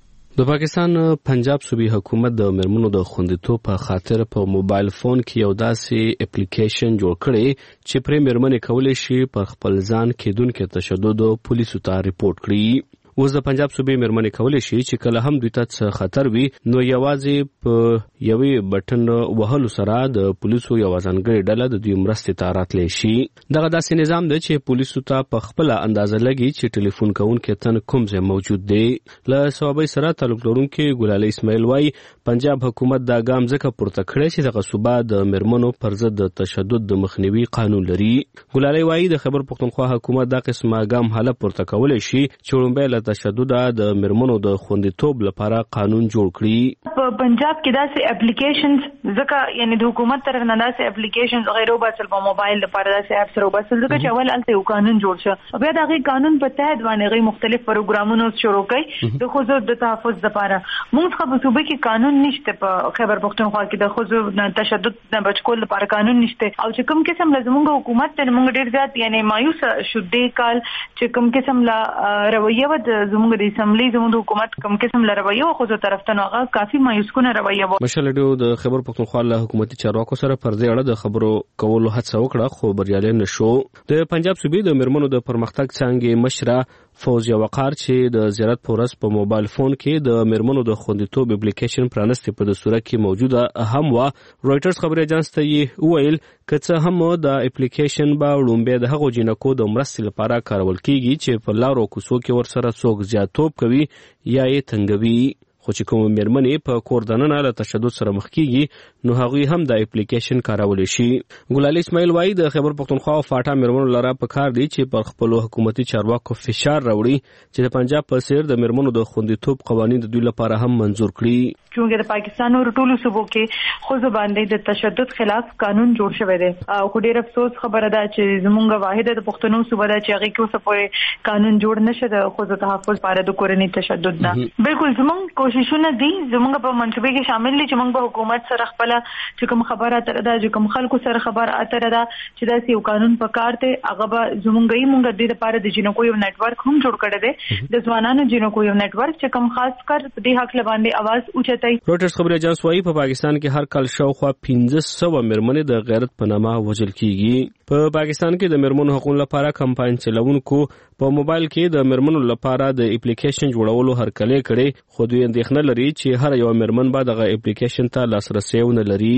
د پاکستان پنجاب صوبې حکومت د میرمنو د خوندیتوب په خاطر په موبایل فون کې یو داسې اپلیکیشن جوړ کړی چې پرې میرمنې کولی شي پر خپل ځان کېدونکي تشدد پولیسو ته ریپورت کړي. اوس د پنجاب صوبې میرمنې کولی شي چې کله هم دوی ته خطر وي نو یوازې په یوې بټن وهلو سره د پولیسو یو ځانګړې ډله د دوی مرستې ته راتلی شي. دغه داسې نظام دی چې پولیسو ته په خپله اندازه لګي چې ټلیفون کوونکی تن کوم ځای موجود دی. له صوابۍ سره تعلق لرونکي ګلالۍ اسماعیل وایي پنجاب حکومت دا ګام ځکه پورته کړی چې دغه صوبه د میرمنو پر ضد د تشدد د مخنیوي قانون لري. ګلالۍ وایي د خیبر پښتونخوا حکومت دا قسمه ګام هله پورته کولی شي چې وړومبی له تشدد د میرمنو د خوندیتوب لپاره قانون جوړ کړي. په پنجاب کې داسې اپلیکیشنز ځکه یعنی د حکومت طرف نه داسې اپلیکیشنز غیرو باسل په موبایل لپاره داسې اپس رو باسل ځکه چې اول الته یو قانون جوړ شو. بیا دغه قانون په تحت باندې غي مختلف پروګرامونه شروع کړي د خصوص د تحفظ لپاره. موږ خو په صوبې کې قانون نشته، په خیبر پښتونخوا کې د خصوص تشدد نه بچ کول لپاره قانون نشته او چې کوم قسم لازمونږ حکومت ته موږ ډیر زیات یعنی مایوس شو دې کال چې کوم قسم لا رویه و د زموږ د اسمبلی زموږ حکومت کوم قسم لا رویه خو زه طرف ته هغه کافي مایوس کونه رویه و. مشال ډیو د خیبر پښتونخوا له حکومتي چارواکو سره پر دې اړه د خبرو کولو هڅه وکړه خو بریالي نشو. د پنجاب صوبې د میرمنو د پرمختګ څانګې مشره فوزیه وقار چې د زیارت پورس په موبایل فون کې د میرمنو د خوندیتوب اپلیکیشن پرانستې په دستوره کې موجوده هم و. رويټرز خبري اژانس ته یې وویل که څه هم د اپلیکیشن به وړومبی د هغو جنکو د مرستې لپاره کارول کیږي چې په لارو کوڅو کې ورسره څوک زیاتوب کوي یا یې تنګوي، خو چې کوم میرمنې په کور دننه له تشدد سره مخ کیږي نو هغوی هم د اپلیکیشن کارولی شي. ګلالۍ اسماعیل وایي د خیبر پښتونخوا او فاټا میرمنو لپاره پکار دی چې پر خپلو حکومتي چارواکو فشار راوړي چې د پنجاب په څیر د میرمنو د خوندیتوب قوانین د دوی لپاره هم منظور کړي. چونګې د پاکستان او ټولو صوبو کې خو باندې د تشدد خلاف قانون جوړ شوی دی او خو ډېر افسوس خبره ده چې زمونږ واحده د پښتنو صوبه ده چې هغه کې اوسه پورې قانون جوړ نشي د خو تحفظ لپاره د کورنۍ تشدد نه. بالکل زمونږ کوششونه دي زمونږ په منصوبې کې شامل دي چې موږ به حکومت سره خپل چې کوم خبره اتره ده چې کوم خلکو سره خبره اتره ده چې دا یو قانون پکار دی هغه به زمونږ د دې لپاره د جنکو یو نت ورک هم جوړ کړی دی د ځوانانو جنکو یو نت ورک چې کوم خاص کر د حق لباندې आवाज اوچتای. رويټرز خبري اژانس وايي په پاکستان کې هر کال شاوخوا 1500 میرمنې د غیرت په نامه وژل کیږي. په پاکستان کې د میرمنو حقوقو لپاره کمپاین چلوونکو په موبایل کې د میرمنو لپاره د اپلیکیشن جوړولو هرکلی کړي خو دوی اندېښنه لري چې هر یو میرمن به دغه اپلیکیشن ته لاسرسی ونه لري.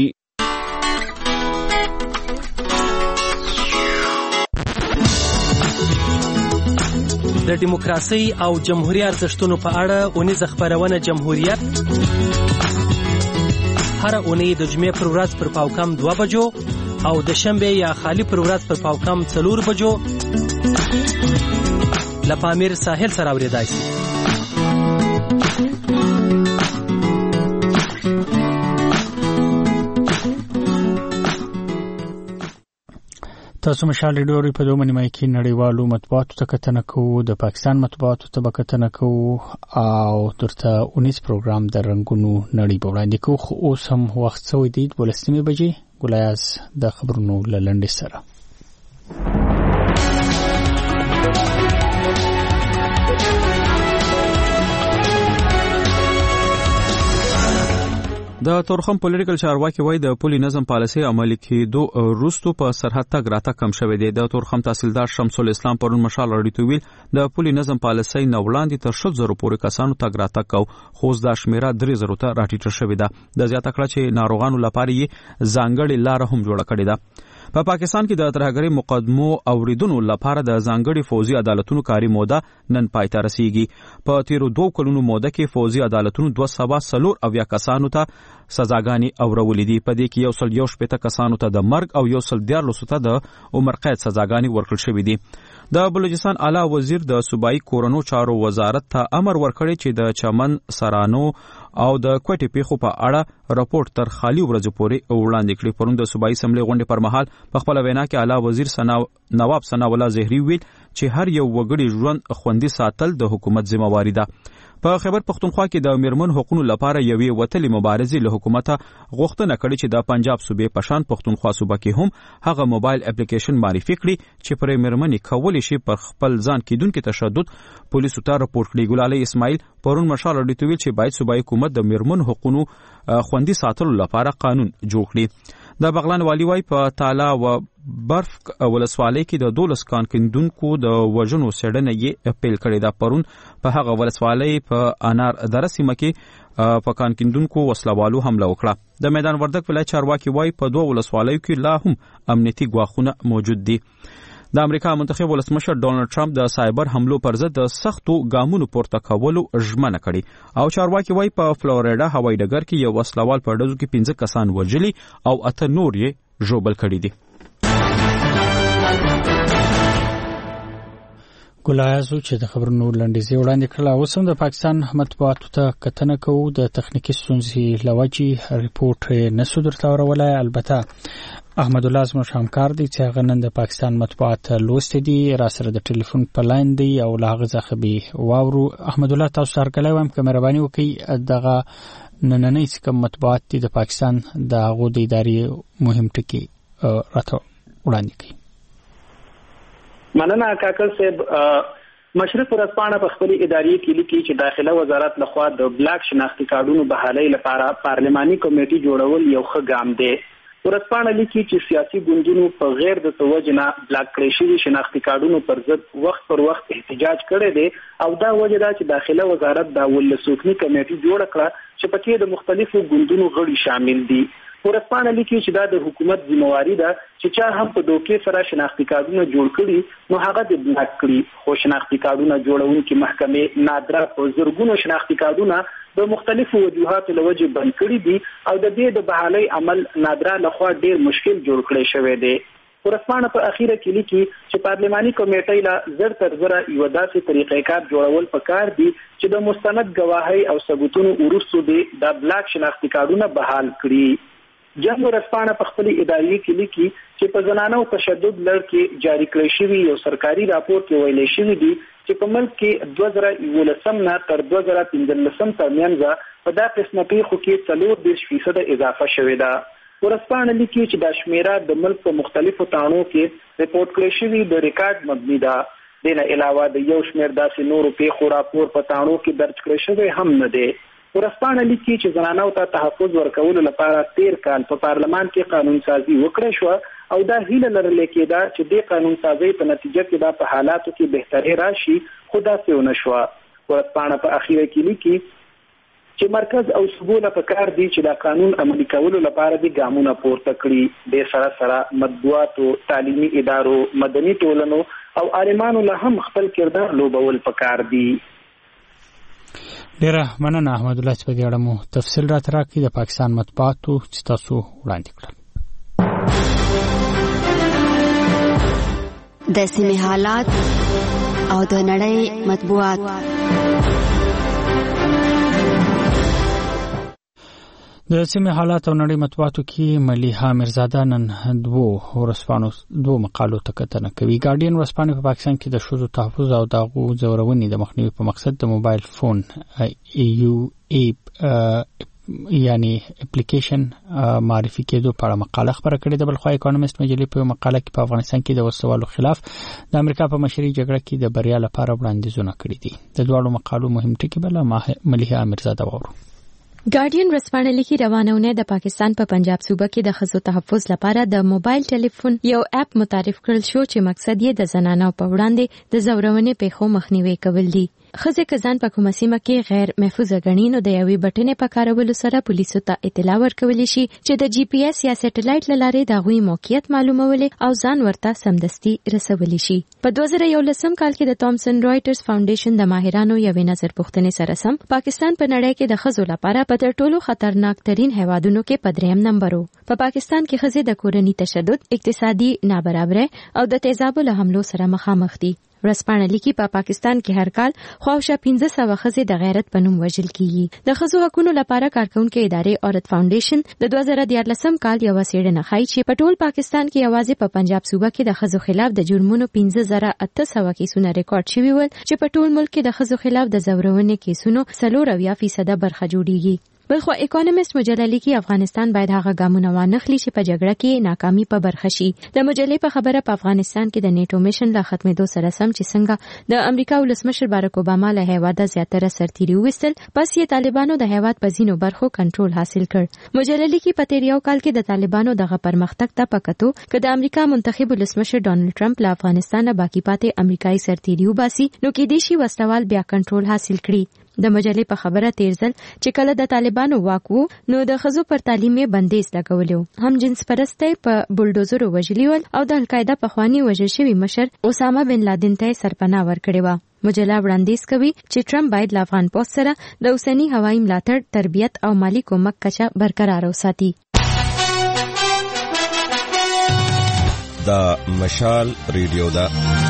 د دیموکراسي او جمهوریت ارزښتونو په اړه اونیزه خبرونه جمهوریت هر اونۍ د جمعې پر ورځ پر پاوکم 2 بجو او د شنبه یا خالی پر ورځ پر پاوکم 4 بجو لپامیر ساحل سره اوریدای شي. تاسو مشال ریډیو په 2 نیمه کې نړیوالو مطبوعاتو ته کتنه کوو د پاکستان مطبوعاتو ته کتنه کوو او ترته 19 پروګرام د رنگونو نړۍ په وړاندې کوو. خو اوس هم وخت سوی دی 12 بجې. ګلایاز د خبرونو لنډه سره د تورخم پولیټیکل چارواکي وای د پولي نظم پالیسي عملي کېدو وروسته په سرحد تګ راتګ کم شوی دی. د تورخم تحصیلدار شمس الاسلام پرون مشال اړیتو ویل د پولي نظم پالیسي نو وړاندې تر 100 پورې کسانو تګ راتګ کو، خو د شمیره 300 ته راټیټه شوې ده. د زیاته کړه چې ناروغانو لپاره یې ځانګړي لار هم جوړه کړې ده. په پاکستان کې د ترهګرۍ مقدمو اوریدونو لپاره د ځانګړي فوزي عدالتونو کاري موده نن پای ته رسیږي. په تیرو 2 کلونو موده کې فوزي عدالتونو 240 کسانو ته سزاګانی اورولې دي. په دې کې 111 کسانو ته د مرګ او 114 ته د عمر قید سزاګانی ورکړل شوې دي. د بلوچستان اعلی وزیر د صوبایي کورونو چارو وزارت ته امر ورکړی چې د چمن سرانو او د کوټې پیښو په اړه راپورټ تر خالي ورځې پورې وړاندې کړي. پرون د صوبایي اسمبلی غونډې پر مهال په خپل وینا کې اعلی وزیر نواب ثناء الله زهري ویل چې هر یو وګړي ژوند خوندي ساتل د حکومت ذمہواری ده. په خیبر پختونخوا کې د میرمن حقوقو لپاره یوې وتلې مبارزې له حکومت غوښتنه کړې چې د پنجاب صوبې پشان پختونخوا صوبه کې هم هغه موبایل اپلیکیشن معرفي کړي چې پر میرمنې کولی شي پر خپل ځان کېدونکو تشدد پولیسو ته راپورټ کړي. ګل علي اسماعیل پرون مشال اړیتو ویل چې باید صوبایي حکومت د میرمن حقوقو خوندي ساتلو لپاره قانون جوړ کړي. د بغلان والی وای په تالا و برف ولسوالۍ کې د 12 کانکندونکو د وژنو سړنه یې اپیل کړی دا. پرون په هغه ولسوالۍ په انار در سیمه کې په کانکندونکو وسلوالو حمله وکړه. د میدان وردګ ولایت چارواکي وای په 2 ولسوالیو کې لا هم امنیتي ګواښونه موجود دي. د امریکا منتخب ولسمشر ډونالد ټرمپ د سایبر حملو پر ضد د سختو ګامونو پورته کولو ژمنه کړې او چارواکي وای په فلوریډا هوایي ډګر کې یو وسلوال په ډزو کې 15 کسان وژلي او 8 نور یې ژوبل کړي دي. ګلایازو چې د خبرونو لنډیزې وړاندې کړل. اوس هم د پاکستان مطبوعاتو ته کتنه کوو. د تخنیکی ستونزې لوجې ریپورټ نسو درته ورولای. البته احمد الله زموږ همکار دی چې هغه نن د پاکستان مطبوعات لوستي دي، را سره د ټلیفون په لاین دی او له هغه څخه به واورو. احمد الله تاسو هرکلی وایم که مهرباني وکړئ دغه نننۍ چې کوم مطبوعات دي د پاکستان د هغو د ادارې مهم ټکي راته وړاندې کړي. مننه کاکل صاحب. مشرف ورځپاڼه په خپل ادارې کې لیکي چې داخله وزارت لخوا د بلاک شناختی کارډونو بحالۍ لپاره پارلماني کمیټې جوړول یو ښه ګام دی. ورځپاڼه لیکي چې سیاسي ګوندونو په غیر د توجه نه بلاک کړی شوي شناختی کارډونو پر ضد وخت پر وخت احتجاج کړی دی او دا وجه ده چې داخله وزارت دا ولسوکني کمیټې جوړه کړه چې پکې د مختلفو ګوندونو غړي شامل دي. ورځپاڼه لیکي چې دا د حکومت ذمہواری ده چې چا هم په دوکې سره شناختی کارډونه جوړ کړي نو هغه د بلاک کړي. خو شناختی کارډونه جوړونکي محکمې نادره په زرګونو شناختی کارډونه د مختلفو وجوهاتو له وجې بند کړي دي او د دې د بحالۍ عمل نادره لخوا ډیر مشکل جوړ کړی شوی دی. ورځپاڼه په اخیره کې لیکي چې پارلماني کمیټې لا زر تر زره یو داسې طریقې کار جوړول پکار دي چې د مستند گواهی او ثبوتونو وروسته د بلاک شناختی کارډونه بحال کړي. جنگ ورځپاڼه په خپل ادارې کې لیکي چې په زنانو تشدد لړ کې جاری کړی شوی یو سرکاري راپور کې ویل شوی دی چې په ملک کې 2011 نه تر 2015 ترمنځ په دا قسمه پیښو کې 4% اضافه شوې ده. ورځپاڼه لیکي چې دا شمیره د ملک په مختلفو تاڼو کې ریپورت کړی شوی د ریکارډ مبني ده. دنه علاوه د یو شمېر داسې نورو پیښو راپور په تاڼو کې درج کړی شوی هم نه دی. ورځپاڼه لیکي چې زنانو ته تحفظ ورکولو لپاره 13 کال په پارلمان کې قانون سازي وکړه شو او دا هیله لرل کېده چې د قانون سازي په نتیجه کې د په حالاتو کې بهتري راشي، خدا سي ونه شو. ورځپاڼه په اخیره کې لیکي چې مرکز او صوبونه په کار دي چې دا قانون عملي کولو لپاره د ګامونه پورته کړي. د سره مطبوعاتو، تعلیمي ادارو، مدني ټولنو او عالمانو له هم خپل کردار لوبول پکار دي. ډیره مننه احمد الله چې په دې اړه مو تفصیل راته راکړي. د پاکستان مطبوعاتو چې تاسو وړاندې کړل. د سیمې حالات او د نړۍ مطبوعات. د سیمې حالات او نړۍ مطبوعاتو کې ملیحه میرزاده نن دوه مقالو ته کتنه کوي. ګارډین ورځپاڼه په پاکستان کې د ښځو تحفظ او د هغو ځورونې د مخنیوي په مقصد د موبایل فون یعنی اپلیکیشن معرفي کېدو په اړه مقاله خبره کړې ده. بلخوا اکونومیست مجلې په مقاله کې په افغانستان کې د وسوالو خلاف د امریکا په مشرۍ جګړه کې د بریا لپاره وړاندیزونه کړي دي. د دواړو مقالو مهم ټکي بل ملیحه میرزاده وورو. ګارډین ورځپاڼه لیکي روانونه د پاکستان په پنجاب صوبه کې د ښځو تحفظ لپاره د موبایل ټلیفون یو اپ متعارف کړل شو چې مقصد یې د زنانو په وړاندې د ځورونې پیښو مخنیوي کول دي. ښځې که ځان په کومه سیمه کې غیر محفوظه ګڼي نو د یوې بټنې په کارولو سره پولیسو ته اطلاع ورکولی شي چې د جی پی ایس یا سټلایټ له لارې د هغوی موقعیت معلومولی او ځان ورته سمدستي رسولی شي. په 2011 کال کې د تومسن رایټرز فاونډیشن د ماهرانو یوې نظر پوښتنې سره سم پاکستان په نړۍ کې د ښځو لپاره په تر ټولو خطرناک ترین هیوادونو کې په 3م نمبر وو. په پاکستان کې ښځې د کورني تشدد، اقتصادي نابرابرۍ او د تیزابو له حملو سره مخامخ دي. ورځپاڼه لیکي په پاکستان کې هر کال خواوشا 1500 ښځې د غیرت په نوم وژل کیږي. د ښځو حقوقو لپاره کارکونکو ادارې عورت فاونډیشن د 2014 کال یو څېړنه ښایي چې په ټول پاکستان کې یوازې په پنجاب صوبه کې د ښځو خلاف د جرمونو 15800 کیسونه ریکارډ شوي ول چې په ټول ملک کې د ښځو خلاف د ځورونې کیسونو 40% برخه جوړیږي. بلخو اکونومیست مجله لیکي افغانستان باید هغه ګامونه وانخلي چې په جګړه کې ناکامي په برخه شي. د مجلې په خبره په افغانستان کې د نیټو میشن لا ختمېدو سره سم چې څنګه د امریکا ولسمشر بارک اوباما له هیواده زیاتره سرتیري وویستل، پس یې طالبانو د هیواد په ځینو برخو کنټرول حاصل کړ. مجله لیکي په تیر یو کال کې د طالبانو دغه پرمختګ ته پکتو که د امریکا منتخب ولسمشر ډانلډ ټرمپ له افغانستان باقی پاتې امریکایي سرتیري وباسي نو کېدای شي وسوال بیا کنټرول حاصل کړي. د مجلې په خبره تیرځل چې کله د طالبانو واک وو نو د ښځو پر تعلیم بندیز لګولی و. هم جنس پرستی په بولډوزرو وژلي ول او د القاعده پخواني وژل شوي مشر اسامه بن لادن ته سرپناه ورکړې وه. مجله وړاندیز کوي چې ټرمپ باید له افغان پوسټ سره د اوسني هوایي ملاتړ، تربیت او مالی کومک کچه برقرار وساتي. دا مشال ریډیو ده.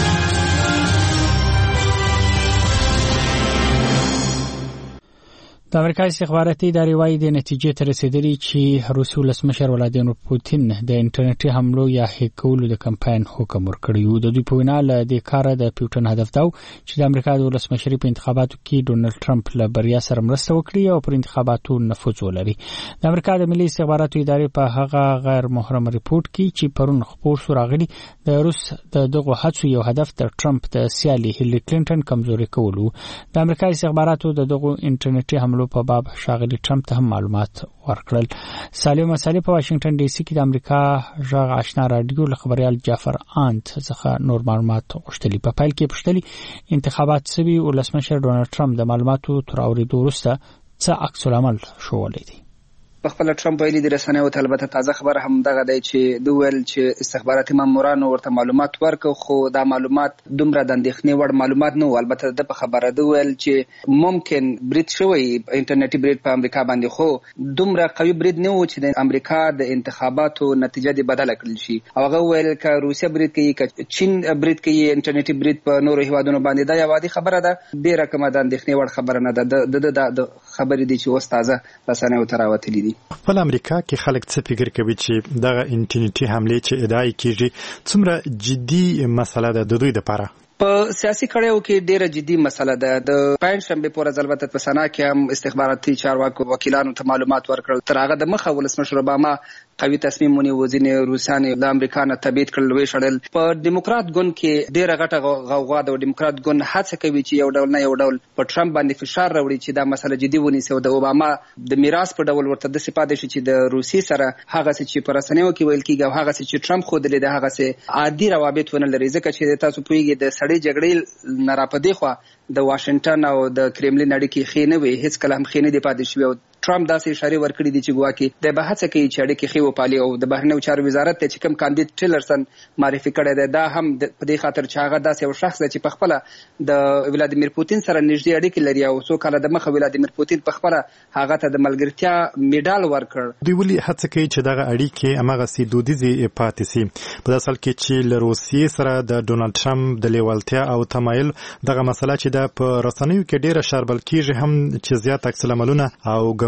د امریکا استخباراتي ادارې وايي د نتیجې ته رسیدلي چې روسي ولسمشر ولادیمیر پوتین د انټرنیټي حملو یا هیک کولو د کمپاین حکم ورکړی و. د دوی په وینا له دې کاره د پیوټن هدف دا و چې د امریکا د ولسمشرۍ په انتخاباتو کې ډونلډ ټرمپ له بریا سره مرسته وکړي او پر انتخاباتو نفوذ ولري. د امریکا د ملي استخباراتو ادارې په هغه غیر محرم ریپورت کې چې پرون خپور شو راغلي د روس د دغه هڅو یو هدف د ټرمپ د سیالي هیلری کلینټن کمزوري کول و. د امریکا استخباراتو د دغه انټرنیټي حملو په باب شاغلي ټرمپ ته هم معلومات ورکړل. سالم مسالې په واشنگټن ډي سي کې د امریکا ژغ آشنا رادیو له خبريال جعفر آنت څخه نور معلومات غوښتلي. په پیل کې پښتلي انتخابات سوي ولسمشر ډونلډ ټرمپ د معلوماتو تر اورېدو وروسته څه عکس العمل شوولی دی. خپل ټرمپ ویلي د رسنیو ته البته تازه خبر هم دغه دی چې دوی ویل چې استخباراتي مامورانو ورته معلومات ورکړ خو دا معلومات دومره د اندېښنې وړ معلومات نه و. البته د په خبره دوی ویل چې ممکن برید شوی انټرنیټي برید په امریکا باندې خو دومره قوي برید نه و چې د امریکا د انتخاباتو نتیجه دې بدله کړل شي. او هغه ویل که روسیا برید کوي که چین برید کوي انټرنیټي برید په نورو هیوادونو باندې دا یو عادي خبره ده، ډېره کومه د اندېښنې وړ خبره نه ده. د خبرې دي چې اوس تازه رسنیو ته راوتلي دي. خپل امریکا کې خلک څه فکر کوي چې دغه انټرنیټي حملې چې ادعای کیږي څومره جدي مسله ده د دوی لپاره؟ په سیاسي کړیو کې ډیره جدي مسله ده. د پنځ شنبه پر ورځ البته په سنا کې هم استخباراتي چارواکو وکیلانو ته معلومات ورکړل. تر هغه د مخه ولسمشر اوباما قوي تصمیم ونیو ځینې روسان د امریکا نه تبعید کړل وی شړل. په دیموکرات ګوند کې ډیره غټه غوغا ده او دیموکرات ګوند هڅه کوي چې یو ډول نه یو ډول په ټرمپ باندې فشار راوړي چې دا مسله جدي ونیسي او د اوباما د میراث په ډول ورته د سپاده شي چې د روسي سره هغه چې پر رسنیو کې ویل کیږي او هغه چې ټرمپ خو د لیده هغه عادي روابط ونه لري. ځکه چې تاسو پوهیږئ د سړی جګړې نه راپدې خو د واشنگټن او د کرملین اړیکې ښې نه وي، هیڅ کله هم ښې نه دي پاتې شوي. او ټرمپ داسې اشارې ورکړي دي چې ګواکې د به هڅه کوي چې اړیکې ښې وپالي. او د بهرنیو چارو وزارت ته چې کوم کاندید ټیلرسن معرفي کړی دی دا هم په دې خاطر چې هغه داسې یو شخص دی چې په خپله د ولادیمیر پوتین سره نږدې اړیکې لري او څو کاله د مخه ولادیمیر پوتین په خپله هغه ته د ملګرتیا میډال ورکړ. دوی ولې هڅه کوي چې دغه اړیکې هماغسې دودیزې پاتې سي؟ په داسې حال کې چې له روسیې سره د ډونلډ ټرمپ د لیوالتیا او تمایل دغه مسله چې د په رسنیو کې ډیره شاربل کیږي هم چې زیات عکس العملونه او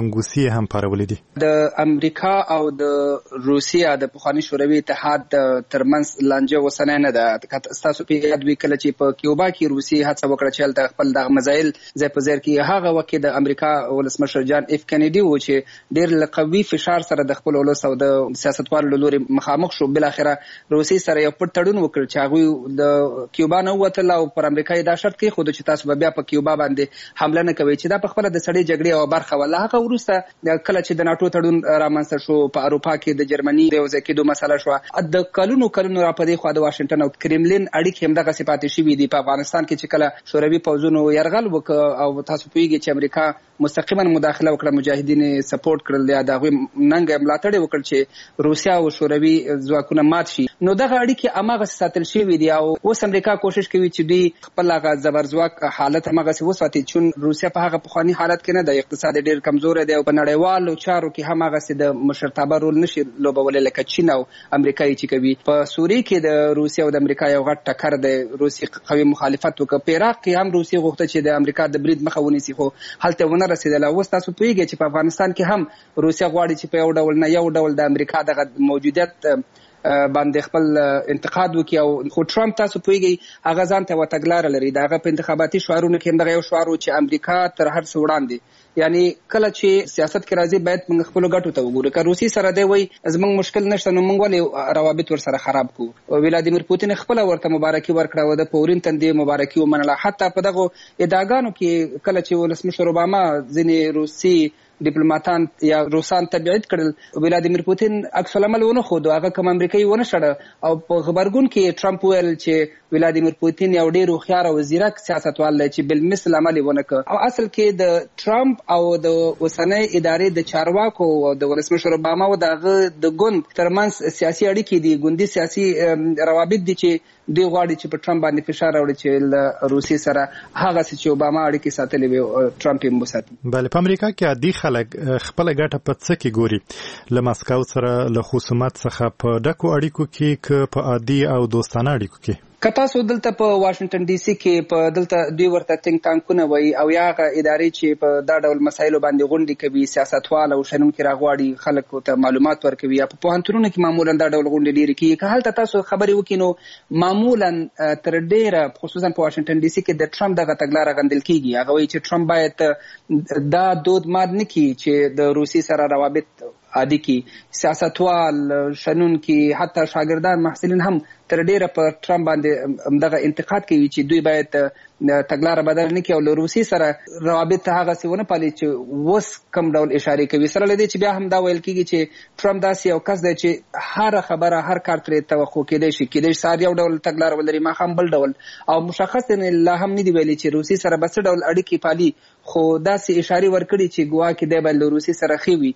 ګنګوسي هم پارولې دي. د امریکا او د روسیا د پخوانی شوروي اتحاد ترمنځ لانجه وسنه نه ده. تاسو په یاد وی کله چې په کیوبا کې روسي هڅه وکړه چې د خپل د مزایل ځای په ځای کې هغه وخت د امریکا ولسمشر جان اف کینیډي و چې ډېر قوي فشار سره د خپل ولس او د سیاستوالو لوري مخامخ شو. بل اخره روسي سره یو پټ تړون وکړ چې هغه د کیوبا نه وته او پر امریکا دا شرط کې خود چې تاسو بیا په کیوبا باندې حمله نه کوي چې دا په خپل د سړي جګړې او برخه ولا هغه ورسته کله چې د ناتو تړون رامنځته شو په اروپا کې د جرمني د وځ کېدو مسله شو. د کلونو را پدې خو د واشنگټن او کرملین اړیکې هم دغه صفات شي دي. په افغانستان کې چې کله شوروي پوځونو يرغل وکړ او تاسو پوهیږئ چې امریکا مستقیما مداخله وکړه، مجاهدین سپورټ کړل، یا د غوي ننګ ملاتړ وکړ چې روسیا او شوروي ځواکونه مات شي. نو دغه اړیکې اماغه ساتل شوی دي او اوس امریکا کوشش کوي چې دوی خپل هغه زبرځواک حالت اماغه وساتي چې روسیا په هغه پخوانی حالت کې نه د اقتصاد ډیر کمزور دی او په نړیوالو چارو کې هم هغه د مشرتابه رول نشي لوبول لکه چین او امریکایي چې کوي. په سوریه کې د روسیا او د امریکا یو غټ ټکر دی، روسي قوي مخالفت وکړ. په عراق کې هم روسي غوښته چې د امریکا د برید مخه ونیسي خو هلته ونه رسیدله. اوس تاسو پوهیږئ چې په افغانستان کې هم روسیا غواړي چې په یو ډول نه یو ډول د امریکا د موجودیت باندې خپل انتقاد وکړي. او خو ټرمپ تاسو پوهیږئ هغه ځان ته وتګلار لري، دغه په انتخاباتي شعارونو کې هم دغه یو شعار چې امریکا تر هر څه وړاندې. یعنی کله چې سیاست کې راځي باید موږ خپل ګټو ته وګورو. که روسي سره دی وای زموږ مشکل نشته نو موږ ولې روابط ور سره خراب کو. ولادیمیر پوتین خپل ورته مبارکي ورکړه او د پورین تندې مبارکي ومنله. حتی په دغه ادعاګانو کې کله چې ولسمشر اوباما ځینې روسي ډیپلوماټان یا روسان تبعید کړل، ولادیمیر پوتین عکس العمل ونه خو هغه کوم امریکایي ونه شړه. او په خبرګون کې ټرمپ ویل چې ولادیمیر پوتین یو ډیر خيار او زیرک سیاستوال دی چې بل مثل عمل ونه کړ. او اصل کې د ټرمپ او د اوسنۍ ادارې د چارواکو او د ولسمشر اوباما او دغه د ګوند ترمنځ سیاسي اړیکې دي، ګوندي سیاسي روابط دي چې دوی غواړي چې په ټرمپ باندې فشار راوړي چې روسي سره هغه چې اوباما اړیکې ساتلې وي ټرمپ یې وساتي. بل په امریکا کې عادي خلک خپل ګټه په څه کې ګوري، له ماسکو سره له خصومت څخه په ډکو اړیکو کې ک په عادي او دوستانه اړیکو کې. که تاسو دلته په واشنگټن ډي سي کې په دلته دوی ورته تینک ټانکونه وایي او یا ادارې چې په دا ډول مسایلو باندې غونډې کوي، سیاستوال او شنونکي راغواړي خلکو ته معلومات ورکوي، یا په پوهنتونونو کې معمولا دا ډول غونډې ډېرې کیږي. که هلته تاسو خبرې وکړئ نو معمولا تر ډېره خصوصا په واشنگټن ډي سي کې د ټرمپ دغه تګلاره غندل کیږي. هغه وایي چې ټرمپ باید دا دود مات نه کړي چې د روسي سره روابط عادي کی. سیاستوال شنونکي حتی شاګردان محصلین هم تر ډیره په ټرمپ باندې دغه انتقاد کوي چې دوی باید تګلاره بدل نه کړي او له روسي سره روابط هغه څونه پالي چې وس کم ډول اشاره کوي. سره لدی چې بیا هم دا ویل کیږي چې ټرمپ داسې یو کس دی چې هر خبره هر کار ترې توقع کېدای شي سار یو ډول تګلاره ولري ما هم بل ډول، او مشخص نه لا هم نه دی ویلي چې روسي سره بس ډول اړیکې پالي، خو داسې اشاره ورکړي چې ګوا کې دی بل روسي سره خوي.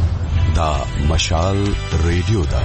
دا مشال ریډیو دا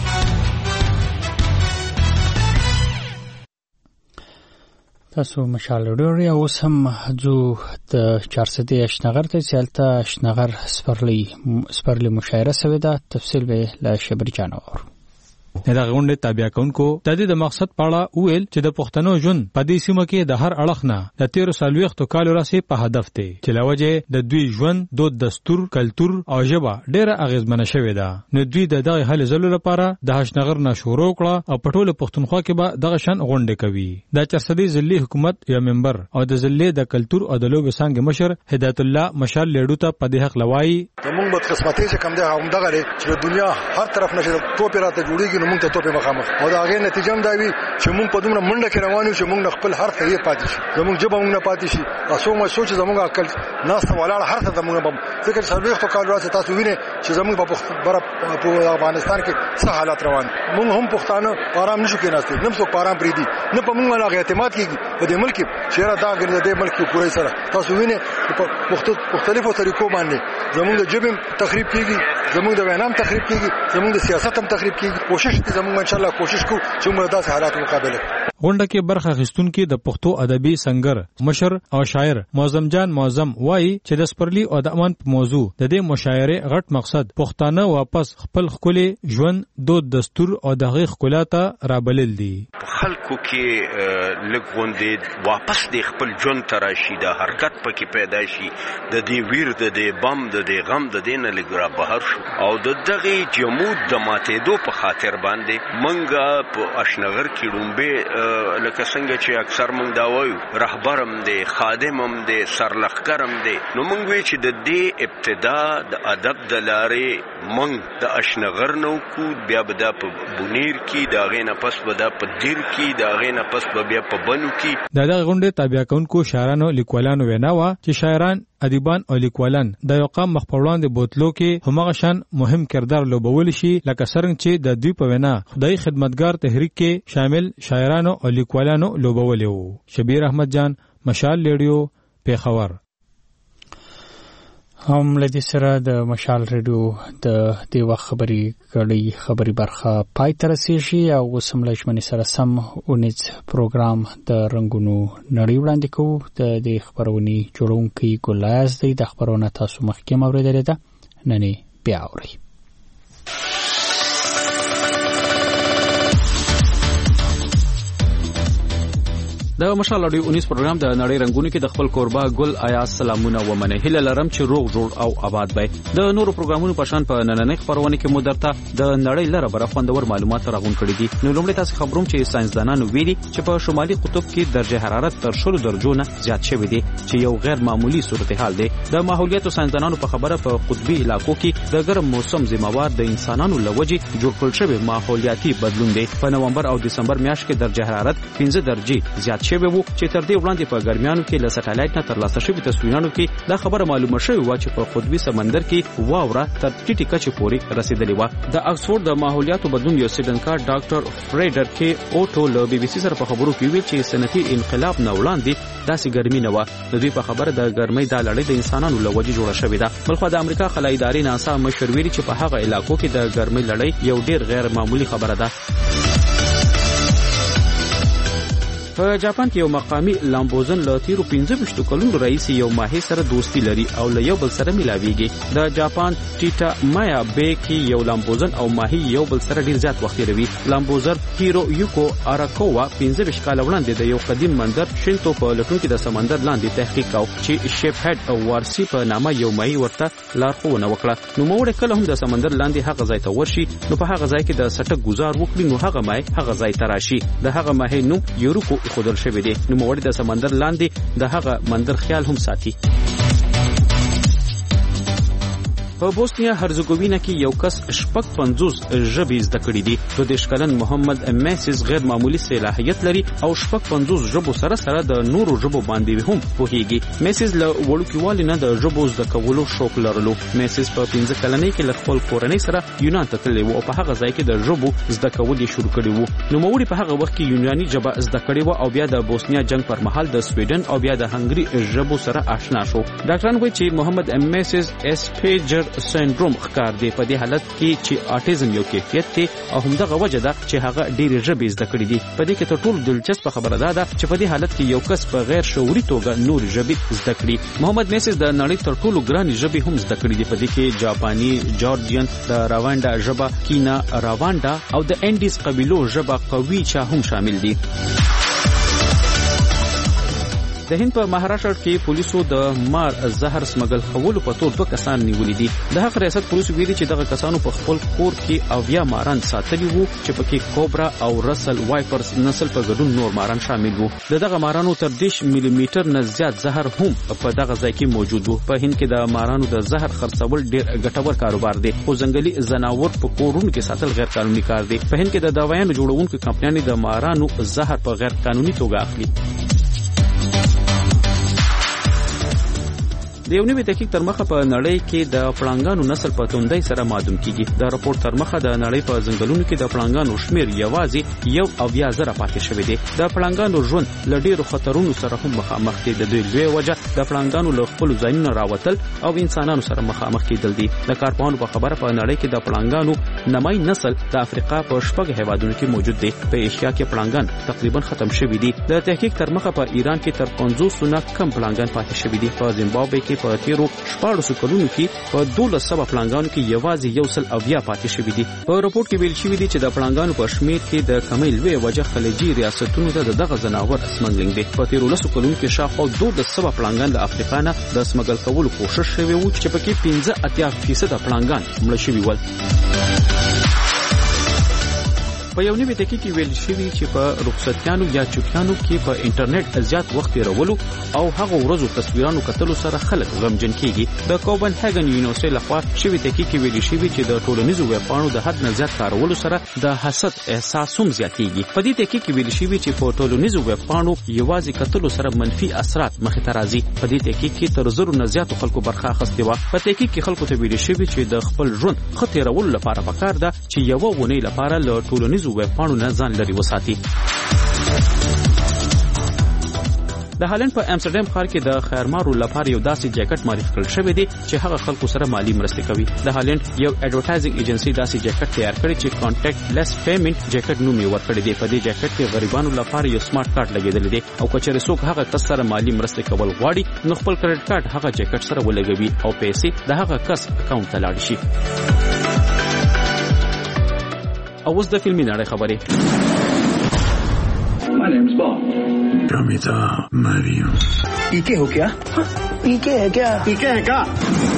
تاسو مشال ریډیو اوس هم جو د 400 اشنغر ته سیالته اشنغر سپرلی مشاعره سوي دا تفصیل به لا شبر جانور. دا غونډه تابع کونکو د مقصد پاړه ویل چې د پښتنو ژوند په دې سیمه کې د هر اړخ نه د 13 کالو راځي په هدف دی چې لوجه د دوی ژوند دود دستور کلچر او ژبه ډیره اغیزمنه شوې ده. نو دوی دغه حل زلو لپاره د هشنغر نشورو کړه او پټول پښتونخوا کې به دغه شان غونډه کوي. د 400 ځلې حکومت یا ممبر او د ځلې د کلچر او د لوګ سانګ مشر هدایت الله مشال لیډو ته په دې حق لوي. موږ به قسمتي چې کم ده هم دغه چې دنیا هر طرف نشه ټوپی راته جوړیږي نو موږ ته ټوپی مخامخ او دا غي نتیجه هم دا وی چې موږ په دومره منډه کې روان یو چې موږ خپل هر څه یې پاتې شي، زموږ جبه موږ نه پاتې شي. تاسو مو سوچ زموږ عقل ناس ولاړ هر څه زموږ بم فکر سروي خو کال راځي تاسو وینئ چې زموږ په افغانستان کې څه حالات روان. موږ هم پښتانه آرام نشو کېناستو، نه څوک آرام پریدي، نه په موږ باندې اعتماد کیږي په دې ملک چې را دا غنډه دې ملک پورې سره تاسو وینئ په مختلفو طریقو باندې زموږ د جبم تخریب کیږي، زموږ د وینام تخریب کیږي، زموږ د سیاست هم تخریب کیږي. کوشش دې زموږ ان شاء الله کوشش کوو چې موږ داسې حالات مقابله. غونډه کې برخه اخیستونکو د پښتو ادبي سنگر مشر او شاعر معظم جان معظم وایي چې د سپرلی او د امن په موضوع د دې مشاعره غټ مقصد پښتانه واپس خپل خپل ژوند دود دستور او دغه خپلاته رابلل دي. خلکو کې لګوندې واپس د خپل ژوند تراشي د حرکت پکې پیدا شي د دې ویر د دې بم د دې غم د دینه لګرا بهر شو او د دغه جمود د ماتېدو په خاطر باندې منګه په اشنغر کې ډومبه لکه څنګه چې اکثر منګ دا وایو رهبرم دی خادمم دی سرلخکرم دی نو منګ وی چې د دې ابتدا د ادب د لارې منګ د اشنغر نو کو بیا بدا په بونیر کې دا غینه پس بدا په دیر کې دا غینه پس بیا په بنو کې د دغه غونډې تابع کونکو شاعرانو لیکوالانو ویناوه چې شاعران ادیبان او لیکوالان د یو قام مخپړوان د بوتلو کې همغه شان مهم کردار لوبول شي لکه څنګه چې د دوی په وینا خدای خدمتګار تحریک کې شامل شاعرانو او لیکوالانو لوبول وو. شبیر احمد جان، مشال ریډیو، پیښور. هم لدې سره د مشال ریډیو د دې وخت خبري برخه پای ته رسیږي او اوس هم له ژمنې سره سم اونیز پروګرام د رنګونو نړۍ وړاندې کوو. د دې خبرونې جوړونکی ګلایز دی. د خبرونه تاسو مخکې اوریدلې ده، نن بیا اورئ. د مشال اډیو 19 پروګرام د نړۍ رنگونو کې د خپل کوربا ګل آیا سلامونه ومنه هله لرم چې روغ جوړ او آباد وي. د نورو پروګرامونو په شان په نننۍ خبرونه کې مو درته د نړۍ لره بره خوندور معلومات راغون کړي دي. نو لومړی تاسو خبروم چې ساينسدانانو ویلي چې په شمالي قطب کې درجه حرارت تر 10 درجو نه زیات شوی دی چې یو غیر معمولی صورتحال دی. د ماحولیات ساينسدانانو په خبره په قطبي علاقو کې د ګرم موسم ذمہوار د انسانانو لوجي جوړ کړل شوی ماحولیاتي بدلون دی. په نومبر او دسمبر میاشت کې درجه حرارت 15 درجه زیات شوی وو چې تر دې وړاندې په ګرمیانو کې له سټلایټ نه ترلاسه شوی تصویرونو کې دا خبره معلومه شوې و چې په قطبي سمندر کې واوره تر ټیټې کچې پورې رسیدلې و. د اکسفورد د ماحولیاتو بدلون یو سیډنکار ډاکټر فریډر کې اوټو له بي بي سي سره په خبرو کې ویل چې صنعتي انقلاب نه وړاندې داسې ګرمي نه و. د دوی په خبره د ګرمۍ د لړۍ د انسانانو له وجې جوړه شوې ده. بلخو د امریکا خلای ادارې ناسا مشر ویلي چې په هغه علاقو کې د ګرمۍ لړۍ یو ډیر غیر معمولی خبره ده. په جاپان کې یو مقامي لامبوزن له تیرو 15 کلونو راهیسې یو ماهي سره دوستی لري او له یو بل سره ملاويږي. د جاپان ټیټا مایا بې کې یو لامبوزن او ماهي یو بل سره ډیر زیات وخت تیروي. لامبوزر هیرو یوکو اراکووا 15 کال وړاندې د یو قدیم مندر شینتو په لټون کې د سمندر لاندې تحقیق کاوه چې شیپ هډ او وارسي په نامه یو ماهي ورته لارښوونه وکړه. نو موږ کله هم د سمندر لاندې هغه ځای ته ورشي نو په هغه ځای کې د سټک گزار وکړي نو هغه ماهي هغه ځای ته راشي. د هغه ماهي نوم یوروکو خودل شوی دی. نو موږ د سمندر لاندې د هغه مندر خیال هم ساتي. په بوسنیا هرزګووینا کې یو کس 55 ژبې زده کړې دي. د دې شکلن محمد میسز غیر معمولی صلاحیت لري او 55 ژبو سره د نورو ژبو باندې هم پوهیږي. میسز له وړوکیوالي نه د ژبو زده کولو شوق لرلو. میسز په 15 کلنۍ کې له خپل کورنۍ سره یونان ته تللی و او په هغه ځای کې د ژبو زده کول یې شروع کړي وو. نو موږ په هغه وخت کې یوناني ژبه زده کړې و او بیا د بوسنیا جنگ پر مهال د سویډن او بیا د هنګري ژبو سره آشنا شو. ډاکټران وایي چې محمد میسز اسپیجر سندروم ښکار دی. په دې حالت کې چې اټیزم یو کیفیت دی او همدغه وجه ده چې هغه ډېرې ژبې زده کړې دي. په دې کې تر ټولو دلچسپه خبره ده چې په دې حالت کې یو کس په غیر شعوري توګه نور ژبې زده کړي. محمد میسز د نړۍ تر ټولو ګرانې ژبې هم زده کړې دي. په دې کې جاپاني، جورجین، د راوانډا ژبه، کینا راوانډا او د انډیز قبیلو ژبه قویچا هم شامل دي. د هند په مهاراشټر کې پولیسو د مار زهر سمګل کولو په تور 2 کسان نیولې دي. د هغه ریاست پولیسو ویلي چې دغه کسانو په خپل کور کې اویا ماران ساتلي وو چې پکې کوبرا او رسل وایپرز نسل په ګډون نور ماران شامل وو. دغه مارانو تر 10 ملي میټر نه زیات زهر هم په دغه ځای کې موجود وو. په هند کې د مارانو د زهر خرڅول ډیر ګټور کاروبار دی. خو ځنګلي ځناور په کورونو کې ساتل غیر قانوني کار دی. په هند کې د دوايانو جوړونکو کمپنیانو د مارانو زهر په غیر قانوني توګه اخلي. د یو نوي تحقیق تر مخه په نړۍ کې د پړانګانو نسل په توندۍ سره معلوم کیږي. د راپورټ تر مخه د نړۍ په ځنګلونو کې د پړانګانو شمیر یوازې 1.0 پاتې شوی دی. د پړانګانو ژوند له ډیرو خطرونو سره هم مخامخ دی. د دوی لوی وجه د پړانګانو له خپل ځایونو راوتل او انسانانو سره مخامخ کېدل دي. د کارپوهانو په خبره په نړۍ کې د پړانګانو نمای نسل د افریقا په 6 هیوادونو کې موجود دی. په ایشیا کې پړانګان تقریبا ختم شوي دي. د تحقیق تر مخه په ایران کې تر 500 نه کم پړانګان پاتې شوي دي. په زیمبابوې کې چې په تیرو 14 کلونو کې په 1200 پلانګانو کې یوازې 170 پاتې شوي دي. په راپور کې ویل شوی دی چې د پلانګانو په شمېر کې د کمی لوی وجه خلیجي ریاستونو ته دغه ځناور اسمګلینګ دی. په تیرو 10 کلونو کې شاوخوا 1200 پلانګان د افریقا نه د اسمګل کولو کوشش شوی و چې پکې 15% پلانګان مړ شوي ول. په یو نوي تحقیق کې ویل شوی چې په رخصتیانو یا چوکیانو کې په انټرنیټ زیات وخت تیرولو او هغه ورځو تصویرانو کتلو سره خلک غمجن کیږي. د کوپنهاګن یونیورسيټي لخوا شوی تحقیق کې ویل شوی چې د ټولنیزو ویبپاڼو د حد نه زیات کارولو سره د حسد احساس هم زیاتېږي. په دې تحقیق کې ویل شوی چې په ټولنیزو ویبپاڼو یوازې کتلو سره منفي اثرات مخې ته راځي. په دې تحقیق کې تر زرو نه زیات خلکو برخه اخیستې و. په تحقیق کې خلکو ته ویل شوی چې د خپل ژوند ښه تیرولو لپاره پکار ده چې یو ونې لپاره له ټولنیزو ویبپاڼو نه ځان لري وساتي. د هالند په امستردام ښار کې د خیرمارو لپاره یو داسې جاکټ معرفي کړل شوی دی چې هغه خلکو سره مالی مرسته کوي. د هالند یو اډورټایزینګ ایجنسی داسې جاکټ تیار کړی چې کانټیکټ لیس پیمنٹ جاکټ نوم یې ورکړی دی. په دې جاکټ کې غریبانو لپاره یو سمارټ کارت لګیدل دی او کچېرې څوک هغه کس سره مالی مرسته کول غواړي نو خپل کریډټ کارت هغه جاکټ سره ولګوي او پیسې د هغه کس اکاونټ ته لاړ شي. او اوس د فلمي نړۍ خبرې. My name's Bond. Ramita Mariam. पीके हो क्या? पीके है क्या? पीके है क्या?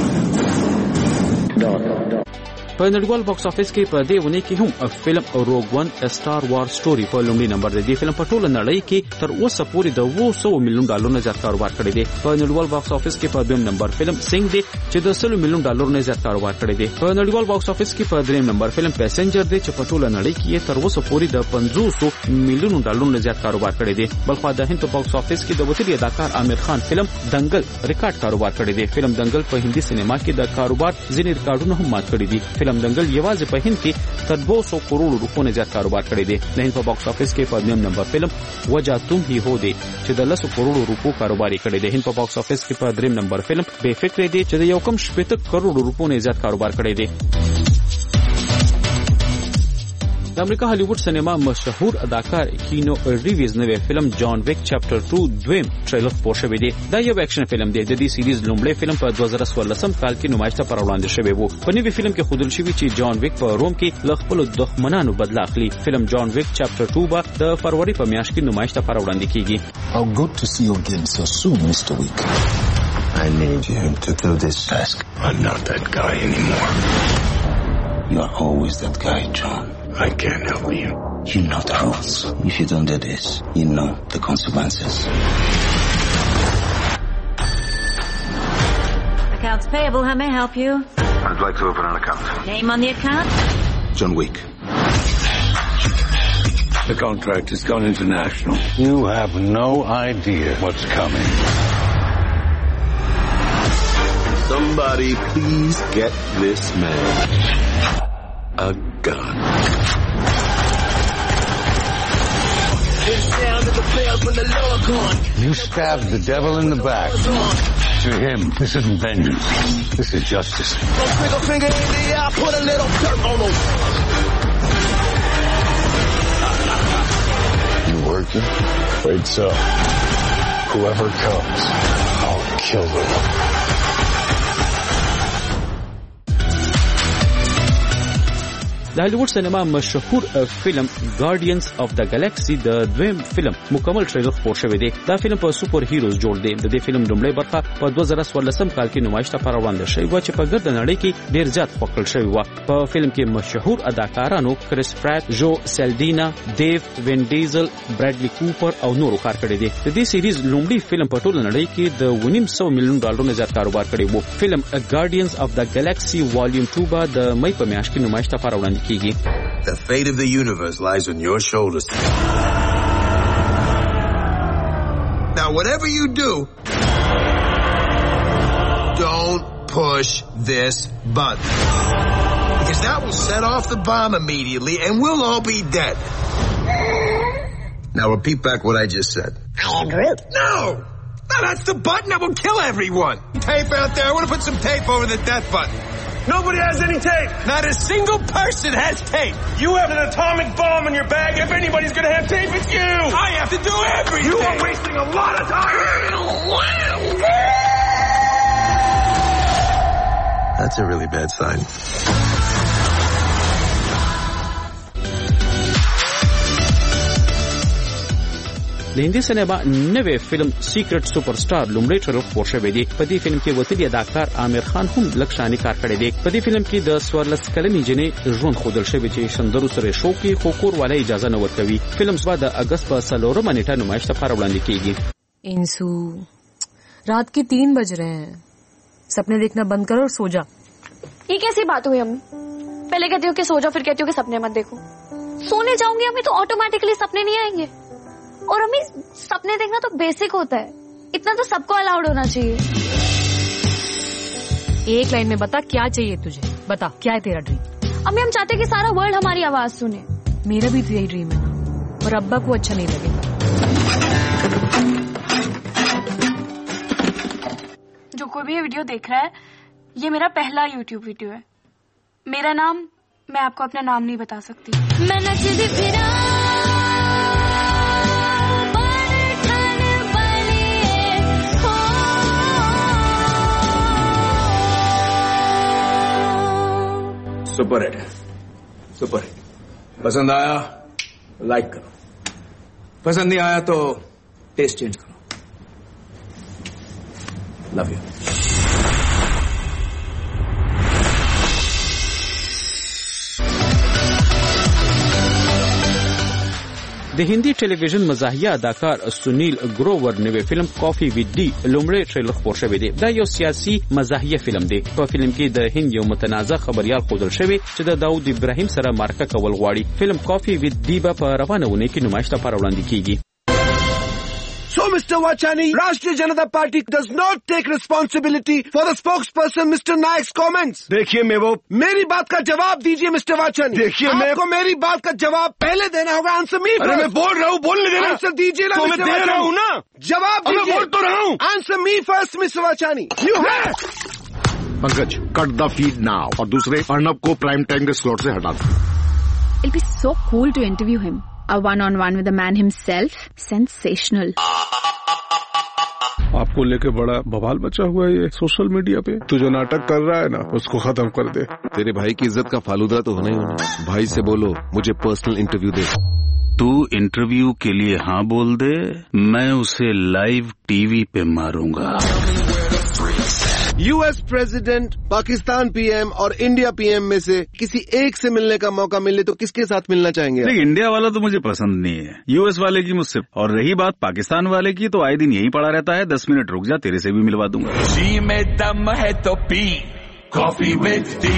په نړیوال باکس افیس کې په دې ونه کې هم فلم روګ ون سٹار وار سټوري په لومړي نمبر دی. فلم په ټوله نړۍ کې تر اوسه پورې د $200 میلیون نه زیات کاروبار کړی دی. په نړیوال باکس افیس کې په دویم نمبر فلم سینګ دی چې د $100 میلیون نه زیات کاروبار کړی دی. په نړیوال باکس افیس کې په دریم نمبر فلم پیسنجر دی چې په ټوله نړۍ کې تر اوسه پورې د $500 میلیون نه زیات کاروبار کړی دی. بلخو د هند په باکس افیس کې د وتلی اداکار عامر خان فلم دنګل ریکارډ کاروبار کړی دی. فلم دنګل په هندي سینما کې د کاروبار ځینې ریکارډونه هم مات کړی دي. فلم دنګل یوازې په هند کې تر 200 کروڑ روپیو نه زیات کاروبار کړی دی. د هند په باکس افیس کې په دویم نمبر فلم وجہ تم ہی ہو دی چې د 100 کروڑ روپیو کاروبار کړی دی. هند په باکس افیس کې په دریم نمبر فلم بے فکر دی چې د 1.8 کروڑ روپیو نه زیات کاروبار کړی دی. د امریکا هالیوډ سینما مشهور اداکار کینو ریویز نوې فلم جان ویک چپټر 2 دویم ټریلر خپور شوی دی. دا یو اکشن فلم دی. د دې سیریز لومړی فلم په 2014 کال کې نمایش ته پر وړاندې شوی و. په نوې فلم کې ښودل شوی چې جان ویک په روم کې له خپل دښمنانو بدله اخلي. فلم جان ویک چپټر 2 به د فروری په میاشت کې نمایش ته پر وړاندې کیږي. How good to see you again so soon, Mr. Wick. I need you to do this task. I'm not that guy anymore. You're always that guy, John. I can't help you. You know the rules. If you don't do this, you know the consequences. Accounts payable, how may I help you? I'd like to open an account. Name on the account? John Wick. The contract has gone international. You have no idea what's coming. Somebody please get this man a gun. You stabbed the devil in the back. To him, this isn't vengeance. This is justice. Middle finger in the eye, put a little dirt on him. You working? Wait so. Whoever comes, I'll kill them. د هالیوډ سینما مشهور فلم ګارډینز اف د ګالاکسي د دویم فلم مکمل ټریلر خپور شوی دی. دا فلم په سوپر هیروز جوړ دی. د دې فلم لومړی برخه په 2014 کال کې نمایش ته پر وړاندې شوی و چې په ګرد نړۍ کې ډیر زیات خوښل شوی و. په فلم کې مشهور اداکارانو کریس پرات، جو سیلډینا، ډیو وین ډیزل، برادلی کوپر او نورو کار کړی دی. د دې سیریز لومړی فلم په ټوله نړۍ کې د $900 میلیون نه زیات کاروبار کړی و. فلم ګارډینز اف د ګالاکسي والیوم 2 به د مئی په میاشت کې نمایش ته پر وړاندې کیږي. The fate of the universe lies on your shoulders. Now, whatever you do, don't push this button. Because that will set off the bomb immediately and we'll all be dead. Now, repeat back what I just said. I agree. No! No, that's the button that will kill everyone. Tape out there. I want to put some tape over the death button. Nobody has any tape. Not a single person has tape. You have an atomic bomb in your bag. If anybody's going to have tape, it's you. I have to do everything. You are wasting a lot of time. That's a really bad sign. د هندي سینما نوې فلم سیکرټ سپرسټار لومړی ټریلر خپور شوی دی. په دې فلم کې وتلی اداکار عامر خان هم لکشاني کار کړی دی. په دې فلم کې د 14 کلنې جنې ژوند خودل شوی چې شندرو سره شوقي خو کور والا اجازه نه ورکوي. فلم سبا د اگست په 4 نیټه نمایش لپاره وړاندې کیږي. इंसू रात के 3 बज रहे हैं, सपने देखना बंद करो और सो जा. ये कैसी बात हुई अम्मी? पहले कहती हो कि सो जाओ, फिर कहती हो कि सपने मत देखो. सोने जाऊंगी अम्मी तो ऑटोमेटिकली सपने नहीं आएंगे. और अम्मी सपने देखना तो बेसिक होता है, इतना तो सबको अलाउड होना चाहिए. एक लाइन में बता क्या चाहिए तुझे, बता क्या है तेरा ड्रीम? अम्मी हम चाहते कि सारा वर्ल्ड हमारी आवाज सुने. मेरा भी तो यही ड्रीम है और अब्बा को अच्छा नहीं लगेगा. जो कोई भी ये वीडियो देख रहा है, ये मेरा पहला YouTube वीडियो है. मेरा नाम, मैं आपको अपना नाम नहीं बता सकती. मैं नचदी फिरा सुपर हिट है, सुपर हिट. पसंद आया लाइक करो, पसंद नहीं आया तो टेस्ट चेंज करो. Love you. د هندي ټلویزیون مزاحیه اداکار سنیل ګروور نوې فلم کافی وید ډی لومړی ټریلر خپور شوی دی. دا یو سیاسي مزاحیه فلم دی. په فلم کې د هند یو متنازع خبريال خودل شوی چې د داوود ابراهیم سره مارکه کول غواړي. فلم کافی وید ډی په روانه ونه کې نمایش لپاره وړاندې کیږي. So, Mr. Vachani, Rashtriya Janata Party does not take responsibility for the spokesperson Mr. Naik's comments. देखिए मैं वो मेरी बात का जवाब दीजिए मिस्टर वाचनी. देखिए मैं आपको मेरी बात का जवाब पहले देना होगा. Answer me. अरे मैं बोल रहा हूँ, बोलने देना. आंसर दीजिए ना तो मैं दे रहा हूँ ना. जवाब दीजिए. बोल तो रहा हूँ. Answer me first Mister Vachani. You have. Pankaj, cut the feed now. और दूसरे अर्नब को प्राइम टाइम के स्लॉट से हटा दो. It'll be so cool to interview him. A one-on-one with the man himself. Sensational. आपको लेके बड़ा बवाल मचा हुआ है ये सोशल मीडिया पे. तू जो नाटक कर रहा है ना, उसको खत्म कर दे. तेरे भाई की इज्जत का फालूदा तो होना ही होना. भाई से बोलो मुझे पर्सनल इंटरव्यू दे. तू इंटरव्यू के लिए हाँ बोल दे, मैं उसे लाइव टीवी पे मारूंगा. यूएस प्रेसिडेंट, पाकिस्तान पीएम और इंडिया पीएम में से किसी एक से मिलने का मौका मिले तो किसके साथ मिलना चाहेंगे? नहीं, इंडिया वाला तो मुझे पसंद नहीं है. यूएस वाले की मुझसे. और रही बात पाकिस्तान वाले की, तो आए दिन यही पड़ा रहता है. 10 मिनट रुक जा, तेरे से भी मिलवा दूंगा. जी में दम है तो पी कॉफी विद टी.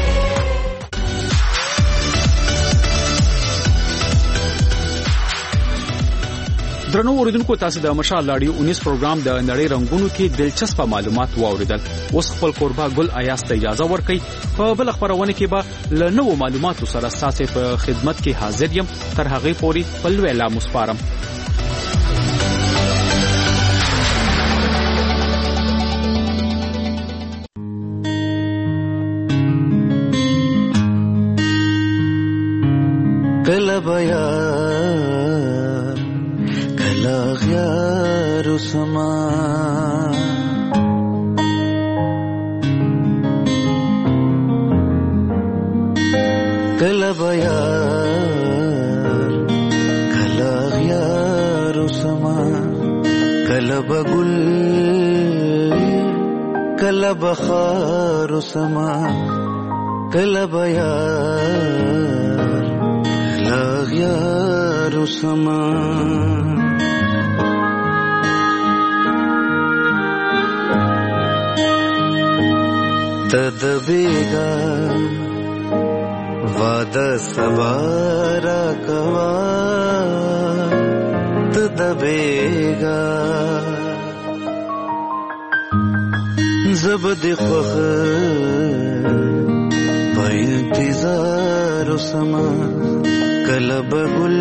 درنو اوریدونکو، تاسو د مشال لاډیو 19 پروګرام د نړۍ رنگونو کې دلچسپ معلومات واوریدل. اوس خپل قربا ګل ایاس ته اجازه ورکړئ. په بل خبرونه کې به له نوو معلوماتو سره تاسو په خدمت کې حاضر یم. تر هغه پورې بل ویلا مسپارم. کلبیا غيار سما كلا بيار كلا غيار سما كلا بقول كلا بخار سما كلا بيار كلا غيار سما تدبیگا وعدہ سوارا کوا تدبیگا زبد فخر پا انتظار سما کلب گل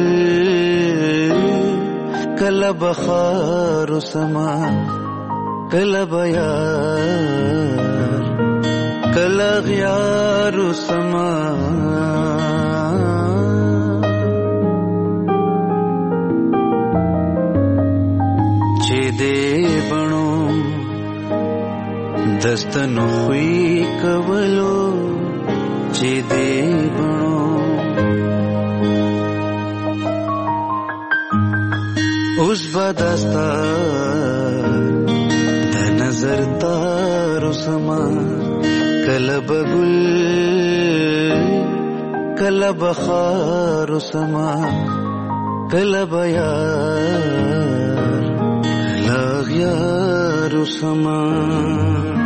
کلب خار سما کلب یار کلا غیار سما چې دې بڼو دستنو خوې کولو چې دې بڼو اوس بدستا د نظر تارو سما کله بګل کله بخار سما کله بیار کله غیار سما